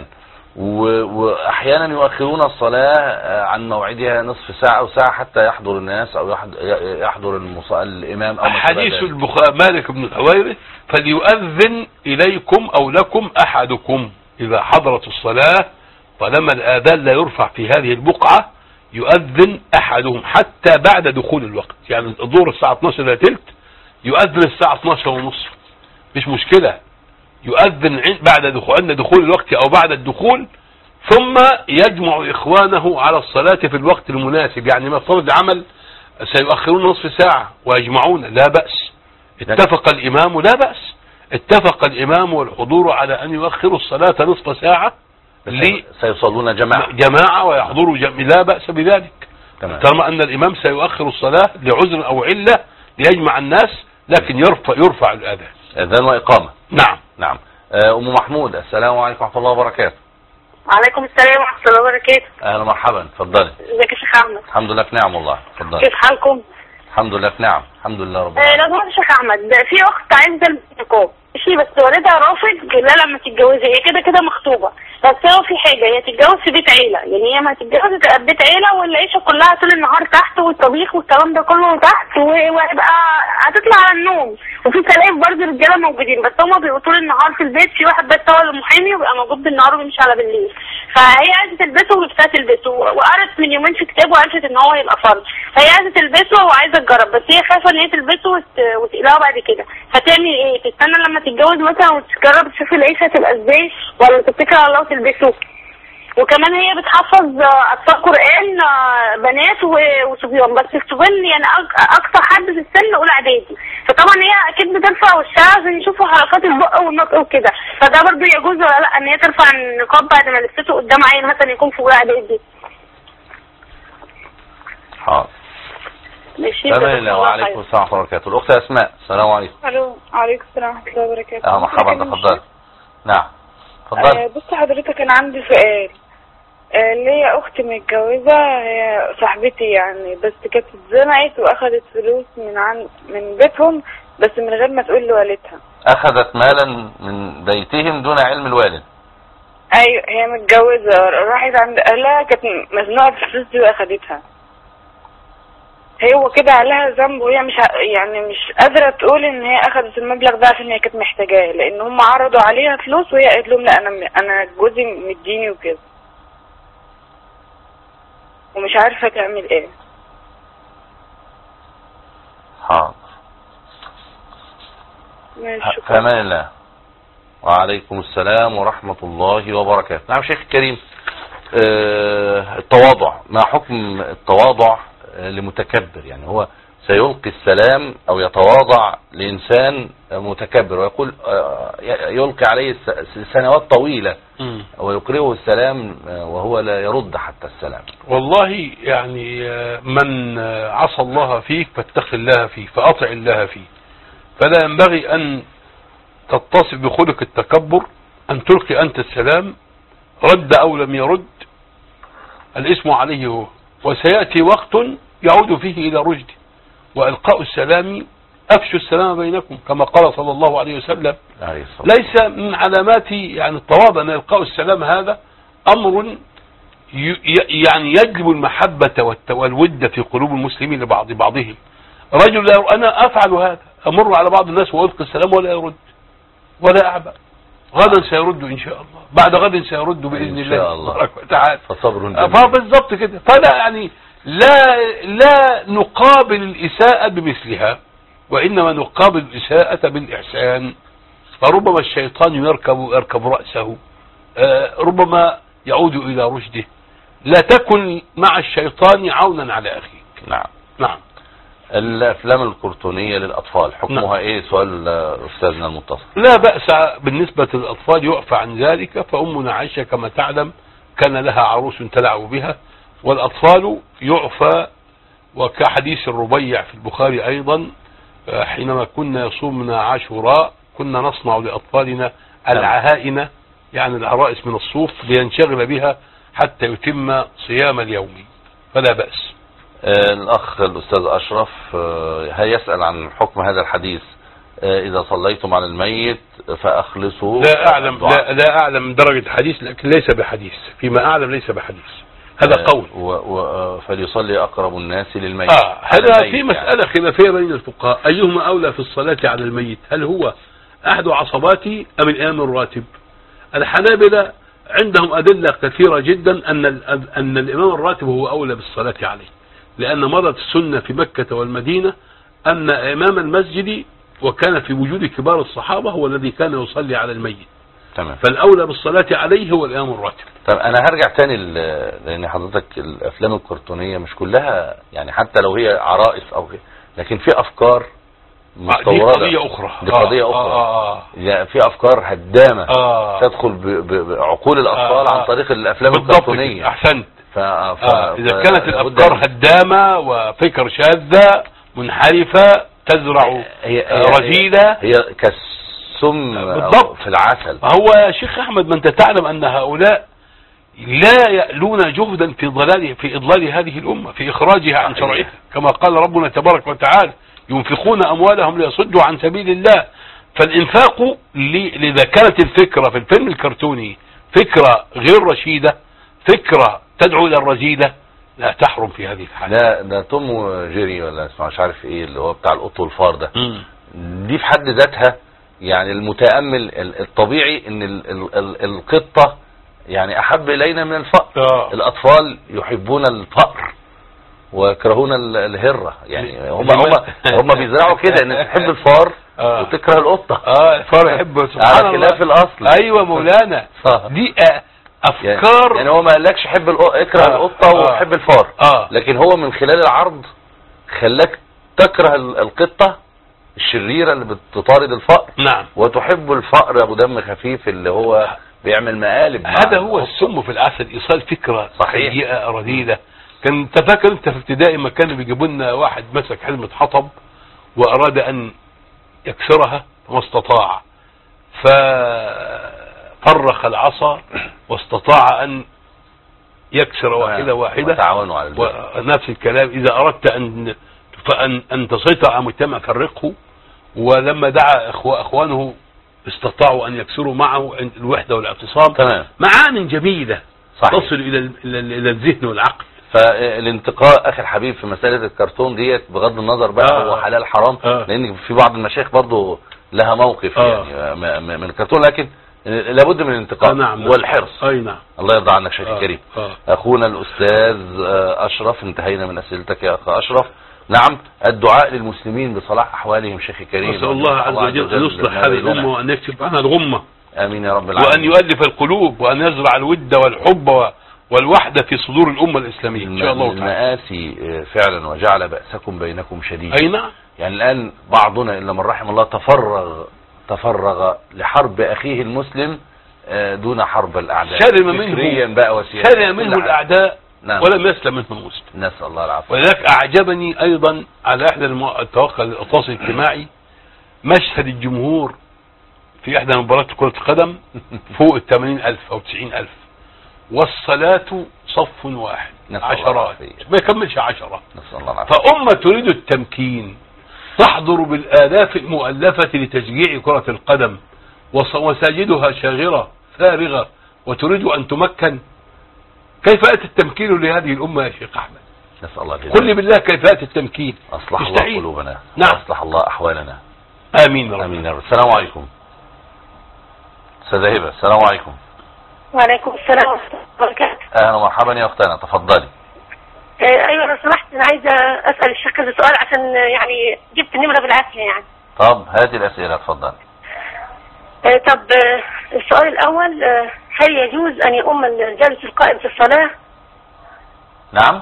Speaker 2: وأحيانا يؤخرون الصلاة عن موعدها نصف ساعة أو ساعة حتى يحضر الناس أو يحضر الإمام أو
Speaker 3: حديث البخاري مالك بن الحويرث فليؤذن إليكم أو لكم أحدكم إذا حضرت الصلاة طالما الآذان لا يرفع في هذه البقعة يؤذن أحدهم حتى بعد دخول الوقت. يعني الظهر الساعة اثناشر إلا ثلث يؤذن الساعة اثناشر ونصف مش مشكلة. يؤذن بعد دخول عند دخول الوقت أو بعد الدخول ثم يجمع إخوانه على الصلاة في الوقت المناسب. يعني ما فرض عمل سيؤخرون نصف ساعة ويجمعون لا بأس. اتفق الإمام لا بأس. اتفق الإمام والحضور على أن يؤخروا الصلاة نصف ساعة
Speaker 2: لي سيصلون جماعة
Speaker 3: جماعة ويحضروا جمع لا بأس بذلك. طالما أن الإمام سيؤخر الصلاة لعذر أو علة ليجمع الناس لكن يرفع يرفع الأذان.
Speaker 2: أذان وإقامة.
Speaker 3: نعم
Speaker 2: نعم. أم محمود السلام عليكم ورحمة الله وبركاته.
Speaker 6: وعليكم السلام ورحمة الله وبركاته.
Speaker 2: أهلا مرحبا اتفضلي.
Speaker 6: ازيك يا شيخ أحمد؟
Speaker 2: الحمد لله في نعم والله اتفضلي.
Speaker 6: كيف حالكم؟
Speaker 2: الحمد لله في نعم. الحمد لله رب
Speaker 4: آه،
Speaker 2: العالمين.
Speaker 4: لو سمحت يا شيخ احمد، في اخت عايزه تلبس نقاب ماشي، بس والدها رافض لا لما تتجوزي، هي كده كده مخطوبه، بس هو في حاجه هي تتجوز في بيت عيله، يعني هي ما تتجوز تبقى في بيت عيله والعيشه كلها طول النهار تحت والطبيخ والكلام ده كله تحت، و- وهيبقى هتطلع على النوم، وفي تلاقي برضه رجاله موجودين بس هم بيبقوا طول النهار في البيت، في واحد بس هو اللي محامي وبيبقى موجود بالنهار وبيمشي على بالليل، فهي عايزه تلبسه ولبسها تلبسه، وقرت من يومين في كتاب وعرفت ان هو هيبقى فرض، فهي عايزه تلبسه وعايزه تجرب، بس هي خايفه ان هي تلبسه وت- وتقلعه بعد كده، هتعمل ايه؟ تستنى لما تتجوز مثلا وتجرب تشوف العيشه هتبقى ازاي، ولا تتكل على الله وتلبسه؟ وكمان هي بتحفظ اطفال قران بنات و- وصبيان، بس الصبيان يعني أك- اكتر حد في السن اولى اعدادي، فطبعا هي اكيد بترفع وشها عشان يشوفوا حركات البق والنطق وكده، فده برضه يجوز ولا لا ان هي ترفع النقاب بعد ما لبسته قدام عيل مثلا يكون في اولى اعدادي؟
Speaker 2: حاضر.
Speaker 4: ماشي.
Speaker 2: تمام. وعليكم السلام ورحمه الله وبركاته. الاخت اسماء، السلام عليكم.
Speaker 10: الو، عليكم السلام ورحمه الله وبركاته.
Speaker 2: اه مرحبا، تفضل. نعم تفضل.
Speaker 10: آه بص حضرتك، انا عندي سؤال. آه ليا اخت متجوزه، هي صاحبتي يعني، بس كانت اتزنقت واخدت فلوس من عن من بيتهم بس من غير ما تقول لوالدها.
Speaker 2: اخذت مالا من بيتهم دون علم الوالد.
Speaker 10: ايوه، هي متجوزه، راحت عند اهلها، كانت مزنوقه في الفلوس دي واخدتها. هو كده عليها ذنب، وهي مش ه- يعني مش قادره تقول ان هي اخذت المبلغ ده عشان هي كانت محتاجاه، لان هم عرضوا عليها فلوس وهي قالت لهم لا، انا انا جوزي مديني وكده، ومش عارفه تعمل ايه.
Speaker 2: حاضر.
Speaker 10: ماشي،
Speaker 2: في
Speaker 10: شكرا.
Speaker 2: امان الله. وعليكم السلام ورحمة الله وبركاته. نعم شيخ الكريم، آه التواضع، ما حكم التواضع آه لمتكبر؟ يعني هو سيلقي السلام او يتواضع لانسان متكبر ويقول آه يلقي عليه سنوات طويلة
Speaker 3: م.
Speaker 2: ويقرئه السلام آه وهو لا يرد حتى السلام.
Speaker 3: والله يعني آه، من آه، عصى الله فيك فاتق الله فيه، فأطع الله فيه، فلا ينبغي أن تتصف بخلق التكبر، أن تلقي أنت السلام، رد أو لم يرد الاسم عليه هو، وسيأتي وقت يعود فيه إلى رشده، وإلقاء السلام أفشوا السلام بينكم كما قال صلى الله عليه وسلم. ليس من علامات يعني التواضع أن إلقاء السلام هذا أمر يعني يجلب المحبة والود في قلوب المسلمين لبعض بعضهم. رجل أنا أفعل هذا، أمر على بعض الناس وألقي السلام ولا يرد ولا أعبأ، غدا سيرد إن شاء الله، بعد غد سيرد بإذن الله تبارك وتعالى،
Speaker 2: فصبر جميل.
Speaker 3: فبالضبط كده. فلا يعني لا لا نقابل الإساءة بمثلها، وإنما نقابل الإساءة بالإحسان. فربما الشيطان يركب يركب رأسه، ربما يعود إلى رشده. لا تكن مع الشيطان عونا على أخيك.
Speaker 2: نعم
Speaker 3: نعم.
Speaker 2: الأفلام الكرتونية للأطفال حكمها نعم. إيه؟ سؤال أستاذنا المتصل.
Speaker 3: لا بأس بالنسبة للأطفال، يعفى عن ذلك. فأمنا عائشة كما تعلم كان لها عروس تلعب بها، والأطفال يعفى. وكحديث الربيع في البخاري أيضا، حينما كنا يصومنا عاشوراء كنا نصنع لأطفالنا العهائن، يعني العرائس من الصوف، لينشغل بها حتى يتم صيام اليوم، فلا بأس.
Speaker 2: آه الأخ الأستاذ أشرف آه هيسأل عن حكم هذا الحديث، آه إذا صليتم على الميت فأخلصوا.
Speaker 3: لا أعلم لا, لا أعلم من درجة الحديث، لكن ليس بحديث، فيما أعلم ليس بحديث، هذا قول.
Speaker 2: آه فليصلي أقرب الناس للميت.
Speaker 3: آه هذا في مسألة خلافية بين الفقهاء، أيهما أولى في الصلاة على الميت؟ هل هو أحد عصباته أم الإمام الراتب؟ الحنابلة عندهم أدلة كثيرة جدا أن أن الإمام الراتب هو أولى بالصلاة عليه، لأن مرت السنة في مكة والمدينة أن إمام المسجد وكان في وجود كبار الصحابة هو الذي كان يصلي على الميت.
Speaker 2: تمام.
Speaker 3: فالأولى بالصلاة عليه هو الإمام الراتب.
Speaker 2: طب أنا هرجع تاني، لأن حضرتك الأفلام الكرتونية مش كلها يعني، حتى لو هي عرائس أو غير، لكن في أفكار مستوردة.
Speaker 3: دي قضية أخرى.
Speaker 2: دي قضية
Speaker 3: آه
Speaker 2: أخرى.
Speaker 3: آه آه.
Speaker 2: يعني في أفكار هدامة
Speaker 3: آه.
Speaker 2: تدخل بعقول الأطفال آه. عن طريق الأفلام الكرتونية.
Speaker 3: أحسنت.
Speaker 2: ف... ف...
Speaker 3: آه. إذا كانت الأفكار هدامة وفكر شاذة منحرفة تزرع
Speaker 2: هي...
Speaker 3: هي... رذيلة،
Speaker 2: هي كالسم في العسل.
Speaker 3: هو يا شيخ أحمد، ما أنت تعلم أن هؤلاء لا يألون جهدا في ضلال في إضلال هذه الأمة، في إخراجها عن شرعها، كما قال ربنا تبارك وتعالى ينفقون أموالهم ليصدوا عن سبيل الله. فالإنفاق إذا كانت الفكرة في الفيلم الكرتوني فكرة غير رشيدة، فكرة تدعو إلى الرذيلة، لا تحرم في هذه الحالة.
Speaker 2: لا ده توم وجيري ولا اسمه مش عارف ايه اللي هو بتاع القط والفار ده،
Speaker 3: م.
Speaker 2: دي في حد ذاتها يعني المتأمل الطبيعي ان ال ال ال القطة يعني احب الينا من الفقر.
Speaker 3: آه.
Speaker 2: الاطفال يحبون الفقر ويكرهون الهرة، يعني هم هم هم بيزرعوا كده ان تحب الفار
Speaker 3: آه.
Speaker 2: وتكره القطة.
Speaker 3: اه الفار يحب
Speaker 2: على خلاف الاصل.
Speaker 3: ايوه مولانا دي افكار
Speaker 2: يعني هو ما قالكش حب القطة اكره آه. القطة
Speaker 3: آه.
Speaker 2: وحب الفار
Speaker 3: آه.
Speaker 2: لكن هو من خلال العرض خلاك تكره القطة الشريرة اللي بتطارد الفقر.
Speaker 3: نعم.
Speaker 2: وتحب الفقر ابو دم خفيف اللي هو بيعمل مقالب.
Speaker 3: هذا هو السم في العسل، ايصال فكرة
Speaker 2: صحيح.
Speaker 3: سيئة رذيلة. كان انت فاكر انت في ابتدائي ما كانوا بيجيبوا لنا واحد مسك حزمة حطب واراد ان يكسرها وما استطاع، ففرخ العصا واستطاع ان يكسر واحدة واحدة.
Speaker 2: وتعاونوا على البر.
Speaker 3: ونفس الكلام اذا اردت ان فان ان تسيطر على مجتمع فرقه. ولما دعا إخوة اخوانه استطاعوا ان يكسروا معه الوحدة والاعتصام.
Speaker 2: تمام.
Speaker 3: معان جميلة
Speaker 2: صحيح.
Speaker 3: تصل الى الى الذهن والعقل.
Speaker 2: فالانتقاء اخي الحبيب في مسألة الكرتون ديت بغض النظر بقى
Speaker 3: آه.
Speaker 2: هو حلال حرام
Speaker 3: آه.
Speaker 2: لان في بعض المشايخ برضو لها موقف
Speaker 3: آه.
Speaker 2: يعني من الكرتون، لكن لابد من الانتقاء
Speaker 3: آه نعم.
Speaker 2: والحرص.
Speaker 3: اي نعم.
Speaker 2: الله يرضى عنك شيخ
Speaker 3: آه.
Speaker 2: الكريم.
Speaker 3: آه.
Speaker 2: اخونا الاستاذ اشرف، انتهينا من اسئلتك يا اخ اشرف. نعم. الدعاء للمسلمين بصلاح احوالهم شيخ الكريم.
Speaker 3: نسأل الله عز وجل ان يصلح هذه الامة وان يكشف عنها الغمة.
Speaker 2: امين يا رب العالمين.
Speaker 3: وان يؤلف القلوب وان يزرع الود والحب والوحدة في صدور الامة الاسلامية ان شاء الله تعالى.
Speaker 2: المآسي فعلا وجعل بأسكم بينكم شديد.
Speaker 3: اي نعم.
Speaker 2: يعني الان بعضنا الا من رحم الله تفرغ تفرغ لحرب اخيه المسلم دون حرب الاعداء.
Speaker 3: سلم منه
Speaker 2: بقى وسياسة.
Speaker 3: سلم منه الاعداء.
Speaker 2: نعم.
Speaker 3: ولم يسلم منه المسلم.
Speaker 2: نسأل الله العافية.
Speaker 3: ولذلك اعجبني ايضا على احدى التوقع التواصل الاجتماعي مشهد الجمهور في احدى مباريات كرة القدم فوق الثمانين الف او تسعين الف والصلاة صف واحد عشرات ما يكملش عشرة.
Speaker 2: نسأل الله العافية.
Speaker 3: فأمة تريد التمكين تحضر بالآلاف المؤلفة لتشجيع كرة القدم وساجدها شاغرة فارغة وتريد أن تمكن. كيف يأتي التمكين لهذه الأمة يا شيخ أحمد؟
Speaker 2: نسأل الله جل.
Speaker 3: قل بالله كيف يأتي التمكين؟
Speaker 2: أصلح الله قلوبنا.
Speaker 3: نعم.
Speaker 2: أصلح الله أحوالنا.
Speaker 3: آمين رب.
Speaker 2: آمين رب. السلام عليكم. أستاذة هبة السلام عليكم.
Speaker 11: وعليكم السلام ورحمة الله وبركاته.
Speaker 2: أهلا ومرحبا يا أختنا تفضلي.
Speaker 11: آه أيوة لو سمحت أنا عايزة أسأل الشيخ كذا سؤال عشان يعني جبت النمرة بالعافية يعني.
Speaker 2: طب هاتي الأسئلة اتفضلي.
Speaker 11: آه طب آه السؤال الأول آه هل يجوز أن يؤم الجالس القائم في الصلاة؟
Speaker 2: نعم.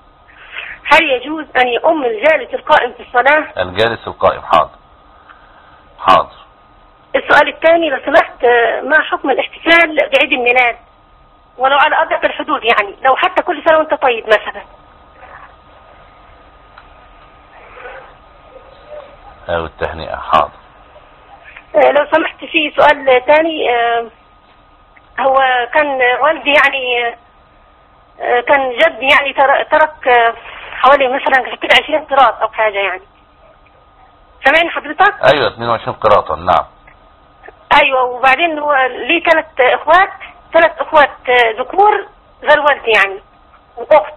Speaker 11: هل يجوز أن يؤم الجالس القائم في الصلاة؟
Speaker 2: الجالس القائم حاضر حاضر.
Speaker 11: السؤال الثاني لو سمحت ما حكم الاحتفال بعيد الميلاد ولو على أدق الحدود يعني لو حتى كل سنة وانت طيب مثلا.
Speaker 2: أو التهنئة حاضر.
Speaker 11: لو سمحت في سؤال ثاني هو كان والدي يعني كان جدي يعني ترك حوالي مثلا كده عشرين قراط أو حاجة يعني. سامعني حضرتك؟
Speaker 2: أيوة اثنين وعشرين قراطا نعم.
Speaker 11: ايوه وبعدين هو ليه ثلاث اخوات ثلاث اخوات ذكور غير والدي يعني واخت.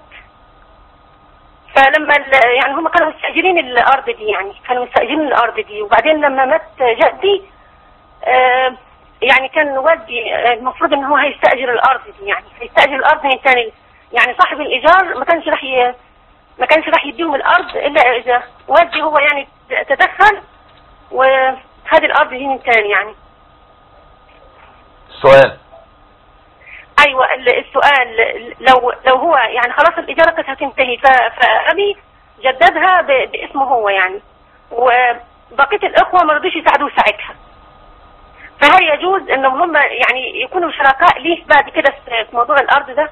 Speaker 11: فلما يعني هم كانوا مستاجرين الارض دي يعني كانوا مستاجرين الارض دي وبعدين لما مات جدي آه يعني كان والدي المفروض ان هو هيستاجر الارض دي يعني هيستاجر الارض من ثاني يعني صاحب الايجار ما كانش راح ما كانش راح يديهم الارض الا اذا والدي هو يعني تدخل وهذه الارض دي من ثاني يعني.
Speaker 2: السؤال.
Speaker 11: ايوه السؤال لو لو هو يعني خلاص الاجاره كانت هتنتهي فابي جددها باسمه هو يعني وبقيه الاخوه ما رضوش يساعدوه ساعتها. فهل يجوز انهم هم يعني يكونوا شركاء ليه بعد كده في موضوع الارض ده؟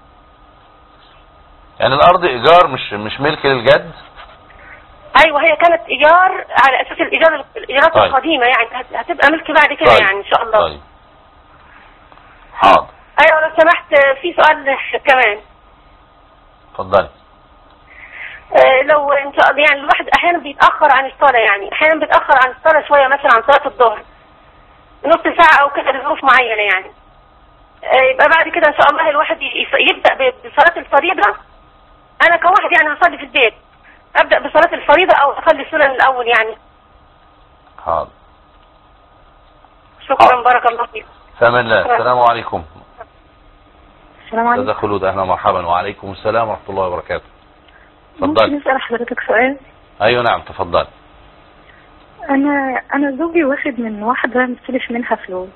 Speaker 2: يعني الارض ايجار مش مش ملك للجد؟
Speaker 11: ايوه هي كانت ايجار على اساس الايجار الايجارات طيب. القديمه يعني هتبقى ملك بعد كده طيب. يعني ان شاء الله.
Speaker 2: طيب. حاضر.
Speaker 11: ايوه لو سمحت في سؤال كمان.
Speaker 2: اتفضلي.
Speaker 11: آه، لو ان شاء الله يعني الواحد احيانا بيتاخر عن الصلاه، يعني احيانا بيتاخر عن الصلاه شويه، مثلا عن صلاه الظهر نص ساعه او كده لظروف معينه يعني. آه، يبقى بعد كده ان شاء الله الواحد ي- يبدا ب- بصلاه الفريضه. انا كواحد يعني هصلي في البيت، ابدا بصلاه الفريضه او اصلي السنن الاول يعني.
Speaker 2: حاضر.
Speaker 11: شكرا، بارك الله فيك.
Speaker 2: فمن الله. السلام عليكم.
Speaker 12: السلام عليكم.
Speaker 2: استاذ خلود، اهلا ومرحبا. وعليكم السلام ورحمه الله وبركاته. اتفضل.
Speaker 12: ممكن اسال حضرتك سؤال؟
Speaker 2: ايوه نعم تفضل.
Speaker 12: انا انا زوجي واخد من واحده مستلف منها فلوس.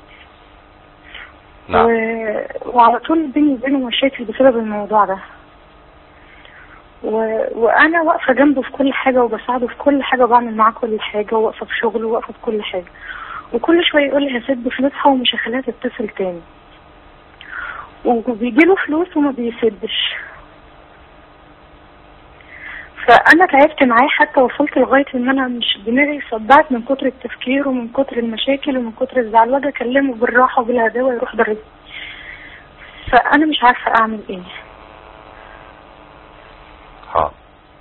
Speaker 2: نعم.
Speaker 12: و... وعلى طول بيني وبينه مشاكل بسبب الموضوع ده. و... وانا واقفه جنبه في كل حاجه وبساعده في كل حاجه وبعمل معاه كل حاجه وواقفه في شغله وواقفه في كل حاجه. وكل شويه يقول لي هسد فلوسها ومش هخليها تتصل تاني. وبيجي له فلوس وما بيسدش. فانا تعبت معاه حتى وصلت لغايه ان انا مش دماغي صدعت من كتر التفكير ومن كتر المشاكل ومن كتر الزعل، واجي اكلمه بالراحه وبالهداوه يروح ضرب. فانا مش عارفه اعمل ايه.
Speaker 2: حاضر.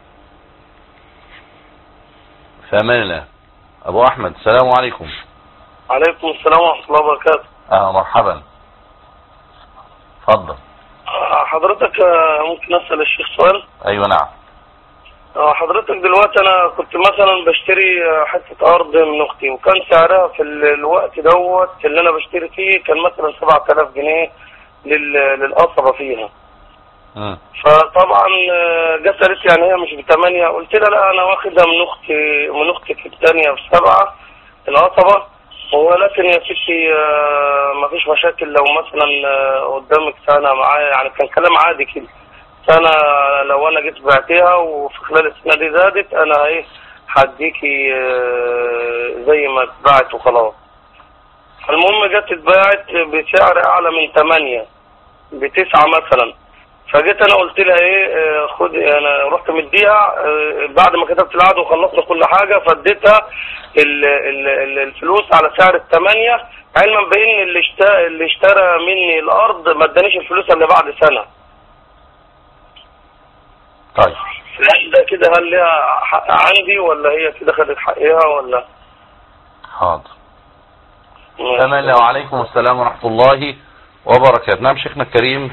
Speaker 2: فامان الله. ابو احمد السلام عليكم.
Speaker 13: عليكم السلام ورحمه الله وبركاته.
Speaker 2: اه مرحبا. اتفضل.
Speaker 13: آه، حضرتك آه، ممكن اسال الشيخ سؤال؟
Speaker 2: ايوه نعم.
Speaker 13: آه، حضرتك دلوقتي انا كنت مثلا بشتري آه، حته ارض من اختي، وكان سعرها في ال- الوقت دوت اللي انا بشتري فيه كان مثلا سبعة آلاف جنيه لل- للقصبه فيها.
Speaker 2: مم.
Speaker 13: فطبعا آه، جت قالت لي يعني هي مش بثمانية، قلت لها لا انا واخدها من اختي من اختك الثانيه بسبعه القصبه، ولكن يا ستي آه، مفيش مشاكل لو مثلا آه، قدامك سنه معايا، يعني كان كلام عادي كده، سنه لو انا جيت بعتها وفي خلال السنه دي زادت انا ايه هديكي آه، زي ما اتباعت وخلاص. فالمهم جت اتباعت بسعر اعلى من ثمانية بتسعة مثلا. فجيت انا قلت لها ايه آه، خد، انا رحت مديها آه، بعد ما كتبت العقد وخلصنا كل حاجه، فاديتها ال- ال- ال- الفلوس على سعر الثمانية، علما بان اللي اشترى اللي اشترى مني الارض ما ادانيش الفلوس الا بعد سنه.
Speaker 2: طيب.
Speaker 13: هل ده كده هل ليها حق عندي ولا هي كده خدت حقها ولا؟
Speaker 2: حاضر. فامان الله. وعليكم السلام ورحمه الله وبركاته. نعم شيخنا الكريم.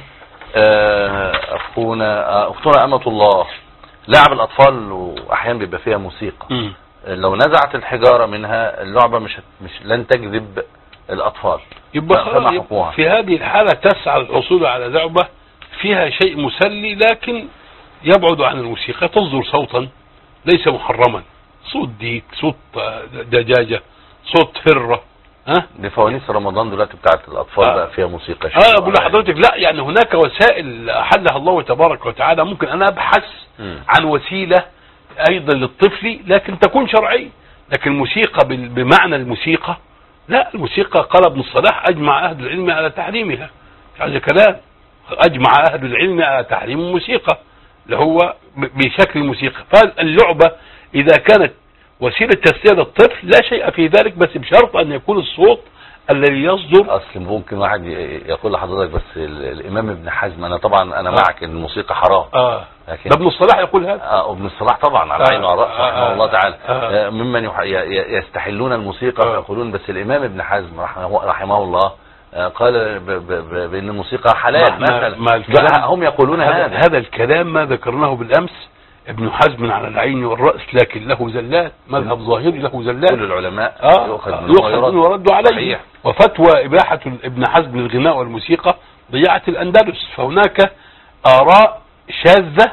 Speaker 2: آه، اخونا آه، اختنا امة الله، لعب الاطفال واحيانا بيبقى فيها موسيقى.
Speaker 3: مم.
Speaker 2: لو نزعت الحجارة منها اللعبة مش مش لن تجذب الاطفال.
Speaker 3: يبقى
Speaker 2: فما
Speaker 3: خلاص
Speaker 2: حكمها؟
Speaker 3: في هذه الحالة تسعى الحصول على لعبة فيها شيء مسلي لكن يبعد عن الموسيقى، تصدر صوتا ليس محرما، صوت ديك، صوت دجاجة، صوت فرة. ها
Speaker 2: دي فوانيس رمضان دلوقتي بتاعت الاطفال
Speaker 3: آه.
Speaker 2: بقى فيها موسيقى.
Speaker 3: اه بقول لحضرتك لا، يعني هناك وسائل احلها الله تبارك وتعالى، ممكن انا ابحث
Speaker 2: مم.
Speaker 3: عن وسيلة ايضا للطفل لكن تكون شرعية. لكن الموسيقى بال- بمعنى الموسيقى لا، الموسيقى قال ابن الصلاح اجمع اهل العلم على تحريمها. هذا كلام، اجمع اهل العلم على تحريم الموسيقى اللي هو ب- بشكل الموسيقى. فاللعبة اذا كانت وسيلة تسلية للطفل لا شيء في ذلك، بس بشرط ان يكون الصوت الذي يصدر.
Speaker 2: اصل ممكن واحد ي- يقول لحضرتك بس ال- الامام ابن حزم، انا طبعا انا معك ان الموسيقى حرام.
Speaker 3: اه
Speaker 2: لكن
Speaker 3: ده ابن الصلاح يقول هذا.
Speaker 2: اه ابن الصلاح طبعا على
Speaker 3: آه.
Speaker 2: عينه وعلى راسه رحمه
Speaker 3: آه.
Speaker 2: الله تعالى.
Speaker 3: آه.
Speaker 2: آه. ممن يح- ي- ي- يستحلون الموسيقى
Speaker 3: آه.
Speaker 2: فيقولون، بس الامام ابن حزم رحمه, رحمه الله آه قال ب ب ب بان الموسيقى حلال
Speaker 3: ما-
Speaker 2: مثلا.
Speaker 3: ما الكلام
Speaker 2: هم يقولون
Speaker 3: هذا,
Speaker 2: هذا
Speaker 3: هذا الكلام ما ذكرناه بالامس. ابن حزم على العين والراس لكن له زلات، مذهب ظاهري له زلات.
Speaker 2: كل العلماء
Speaker 3: اه
Speaker 2: يؤخذ منه
Speaker 3: يؤخذ
Speaker 2: ويرد.
Speaker 3: منه ويرد عليه.
Speaker 2: صحيح.
Speaker 3: وفتوى اباحه ابن حزم للغناء والموسيقى ضيعت الاندلس. فهناك اراء شاذه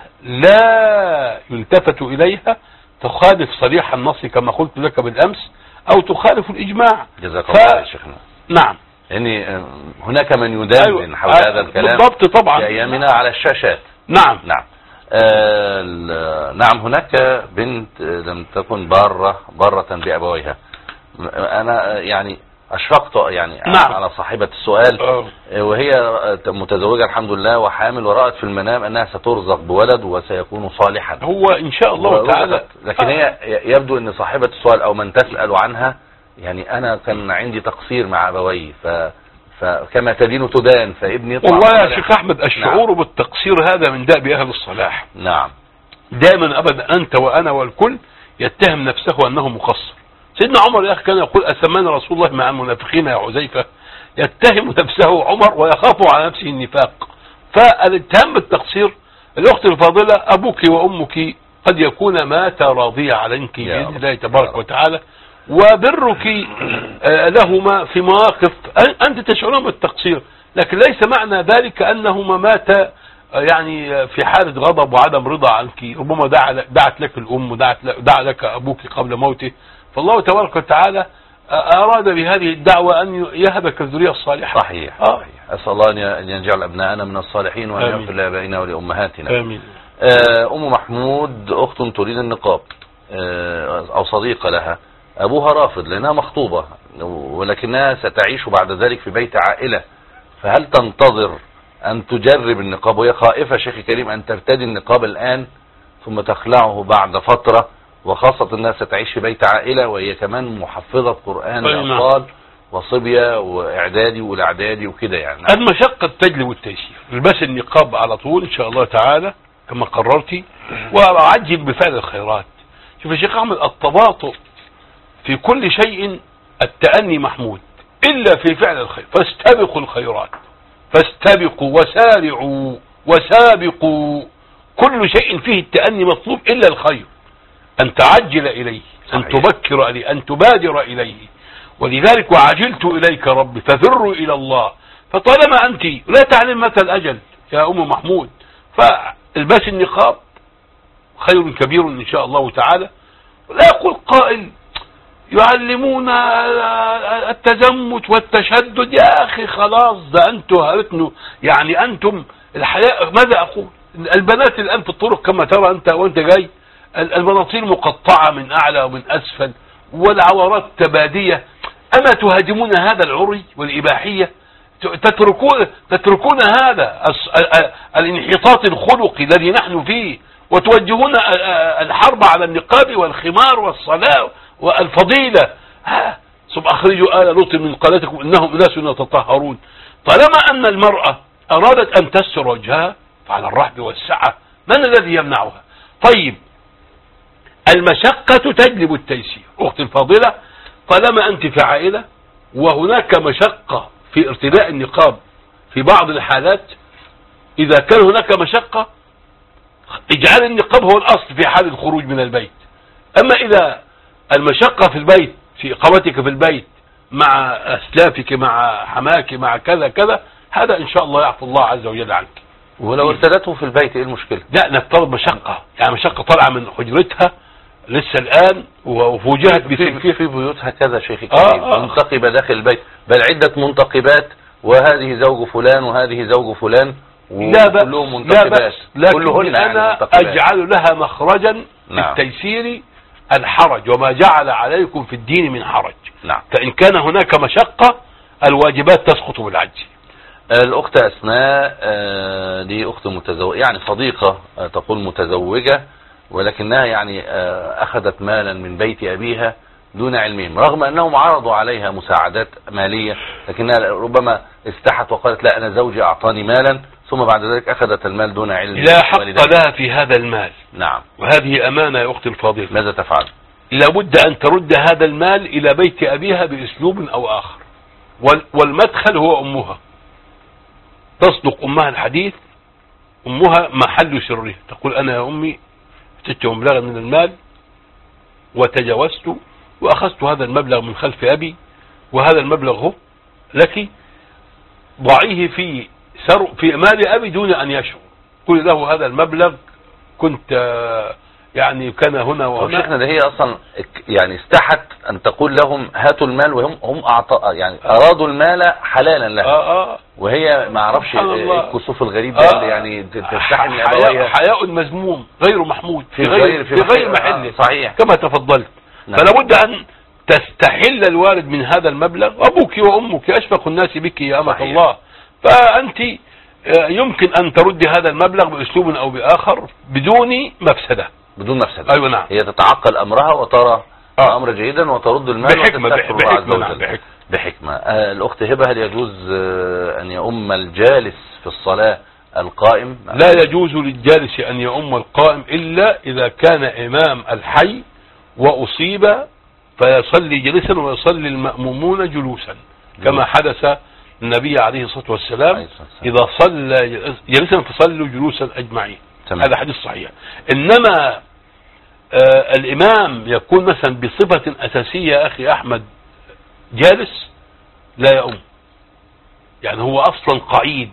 Speaker 3: لا يلتفت اليها، تخالف صريح النص كما قلت لك بالامس او تخالف الاجماع.
Speaker 2: جزاك
Speaker 3: ف...
Speaker 2: الله يا شيخنا.
Speaker 3: نعم.
Speaker 2: يعني آه، هناك من يدندن
Speaker 3: أيوة.
Speaker 2: حول
Speaker 3: آه،
Speaker 2: هذا الكلام
Speaker 3: بالضبط طبعا
Speaker 2: في ايامنا على الشاشات.
Speaker 3: نعم
Speaker 2: نعم. آه ال- نعم هناك بنت آه، لم تكن بارة بارة بأبويها. م- أنا آه، يعني أشفقت يعني
Speaker 3: نعم.
Speaker 2: على صاحبة السؤال،
Speaker 3: آه.
Speaker 2: آه، وهي آه، متزوجة الحمد لله وحامل، ورأت في المنام أنها سترزق بولد وسيكون صالحا.
Speaker 3: هو إن شاء الله
Speaker 2: ورزقت.
Speaker 3: تعالى.
Speaker 2: لكن هي يبدو أن صاحبة السؤال أو من تسأل عنها، يعني أنا كان عندي تقصير مع أبوي، ف فكما تدين تدان، فابني يطلع
Speaker 3: والله يا
Speaker 2: صالحا.
Speaker 3: شيخ أحمد الشعور
Speaker 2: نعم.
Speaker 3: بالتقصير هذا من دأب أهل الصلاح.
Speaker 2: نعم.
Speaker 3: دائما ابدا انت وانا والكل يتهم نفسه انه مقصر. سيدنا عمر يا اخي كان يقول اسماني رسول الله مع المنافقين يا حذيفه، يتهم نفسه عمر ويخاف على نفسه النفاق. فالاتهام بالتقصير الاخت الفاضله ابوك وامك قد يكون مات راضيا عنك باذن الله تبارك وتعالى، وبرك لهما في مواقف انت تشعرون بالتقصير، لكن ليس معنى ذلك انهما مات يعني في حالة غضب وعدم رضا عنك. ربما دعت لك الام ودعت دعا لك ابوك قبل موته، فالله تبارك وتعالى اراد بهذه الدعوة ان يهبك الذرية الصالحة.
Speaker 2: صحيح. آه. صحيح. اسال الله ان يجعل ابنائنا من الصالحين وان يغفر لابائنا ولامهاتنا. امين. ام محمود اخت تريد النقاب او صديقة لها ابوها رافض لانها مخطوبة ولكنها ستعيش بعد ذلك في بيت عائلة، فهل تنتظر ان تجرب النقاب وهي خائفة شيخي كريم ان ترتدي النقاب الان ثم تخلعه بعد فترة، وخاصة الناس ستعيش في بيت عائلة وهي كمان محفظة قرآن لأطفال وصبية واعدادي والاعدادي وكده يعني.
Speaker 3: المشقة تجلب التيسير. البس النقاب على طول ان شاء الله تعالى كما قررتي، وعجل بفعل الخيرات. شوف يا شيخ احمد، التباطؤ في كل شيء التأني محمود الا في فعل الخير، فاستبقوا الخيرات، فاستبقوا وسارعوا وسابقوا، كل شيء فيه التأني مطلوب الا الخير، ان تعجل اليه، ان تبكر اليه، ان تبادر اليه. ولذلك وعجلت اليك ربي ففروا الى الله. فطالما انت لا تعلم متى الاجل يا ام محمود، فالبس النقاب خير كبير ان شاء الله تعالى. لا يقول قائل يعلمون التزمت والتشدد، يا اخي خلاص ده انتم هرتنوا يعني انتم الحياة. ماذا اقول؟ البنات الان في الطرق كما ترى انت وانت جاي، البناطيل مقطعة من اعلى ومن اسفل والعورات تبادية. اما تهاجمون هذا العري والاباحية؟ تتركون تتركون هذا الانحطاط الخلقي الذي نحن فيه، وتوجهون الحرب على النقاب والخمار والصلاة والفضيلة. ها ثم اخرجوا آل لوط من قريتكم انهم اناس يتطهرون. طالما ان المرأة ارادت ان تستر وجهها فعلى الرحب والسعة، من الذي يمنعها؟ طيب المشقة تجلب التيسير. اختي الفاضلة، طالما انت في عائلة وهناك مشقة في ارتداء النقاب في بعض الحالات، اذا كان هناك مشقة اجعل النقاب هو الاصل في حال الخروج من البيت. اما اذا المشقة في البيت في اقامتك في البيت مع اسلافك مع حماك مع كذا كذا، هذا ان شاء الله يعفو الله عز وجل عنك.
Speaker 2: ولو ارتدته في البيت ايه المشكلة؟
Speaker 3: لا نفترض مشقة، يعني مشقة طالعة من حجرتها لسه الان وفوجهت
Speaker 2: في, في, في بيوتها كذا شيخي كريم آه آه. منتقبة داخل البيت، بل عدة منتقبات، وهذه زوج فلان وهذه زوج فلان
Speaker 3: لا بأس لا بأس، لكن انا اجعل لها مخرجا نعم. التيسير الحرج، وما جعل عليكم في الدين من حرج.
Speaker 2: نعم.
Speaker 3: فان كان هناك مشقة الواجبات تسقط بالعجز.
Speaker 2: الاخت اسماء دي اخت متزوجة يعني صديقة تقول متزوجة، ولكنها يعني اخذت مالا من بيت ابيها دون علمهم، رغم انهم عرضوا عليها مساعدات مالية، لكنها ربما استحت وقالت لا انا زوجي اعطاني مالا، ثم بعد ذلك اخذت المال دون علم.
Speaker 3: لا حق لها في هذا المال.
Speaker 2: نعم.
Speaker 3: وهذه امانة يا اختي الفاضلة.
Speaker 2: ماذا تفعل؟
Speaker 3: لابد ان ترد هذا المال الى بيت ابيها باسلوب او اخر، والمدخل هو امها. تصدق امها الحديث، امها محل سره، تقول انا يا امي افتدت مبلغا من المال وتجاوزت واخذت هذا المبلغ من خلف ابي، وهذا المبلغ هو لك، ضعيه في سر في مال ابي دون ان يشعر. قل له هذا المبلغ كنت يعني كان هنا وهنا.
Speaker 2: شيخنا ده هي اصلا يعني استحت ان تقول لهم هاتوا المال، وهم هم اعطى يعني ارادوا المال حلالا لها.
Speaker 3: آه آه.
Speaker 2: وهي ما اعرفش الكسوف الغريب ده اللي يعني تستحي من ابويها.
Speaker 3: حياء مذموم غير محمود
Speaker 2: في غير في
Speaker 3: غير محله.
Speaker 2: آه صحيح
Speaker 3: كما تفضلت. نعم. فلا بد ان تستحل الوالد من هذا المبلغ. ابوك وامك اشفق الناس بك يا امة الله، فانت يمكن ان ترد هذا المبلغ باسلوب او باخر بدون مفسده.
Speaker 2: بدون مفسده.
Speaker 3: ايوه نعم.
Speaker 2: هي تتعقل امرها وترى آه. امر جيدا وترد المال
Speaker 3: بحكمه بحكمه, بحكمة, نعم بحكمة.
Speaker 2: بحكمة. آه الاخت هبه، هل يجوز آه ان يؤم الجالس في الصلاه القائم؟
Speaker 3: لا يجوز للجالس أن يؤم القائم إلا إذا كان إمام الحي وأصيب فيصلي جلسا ويصلي المأمومون جلوسا كما حدث النبي عليه الصلاة والسلام إذا صلى جلسا فصلوا جلوسا أجمعين. هذا حديث صحيح. إنما آه الإمام يكون مثلا بصفة أساسية يا أخي أحمد جالس لا يؤم، يعني هو أصلا قعيد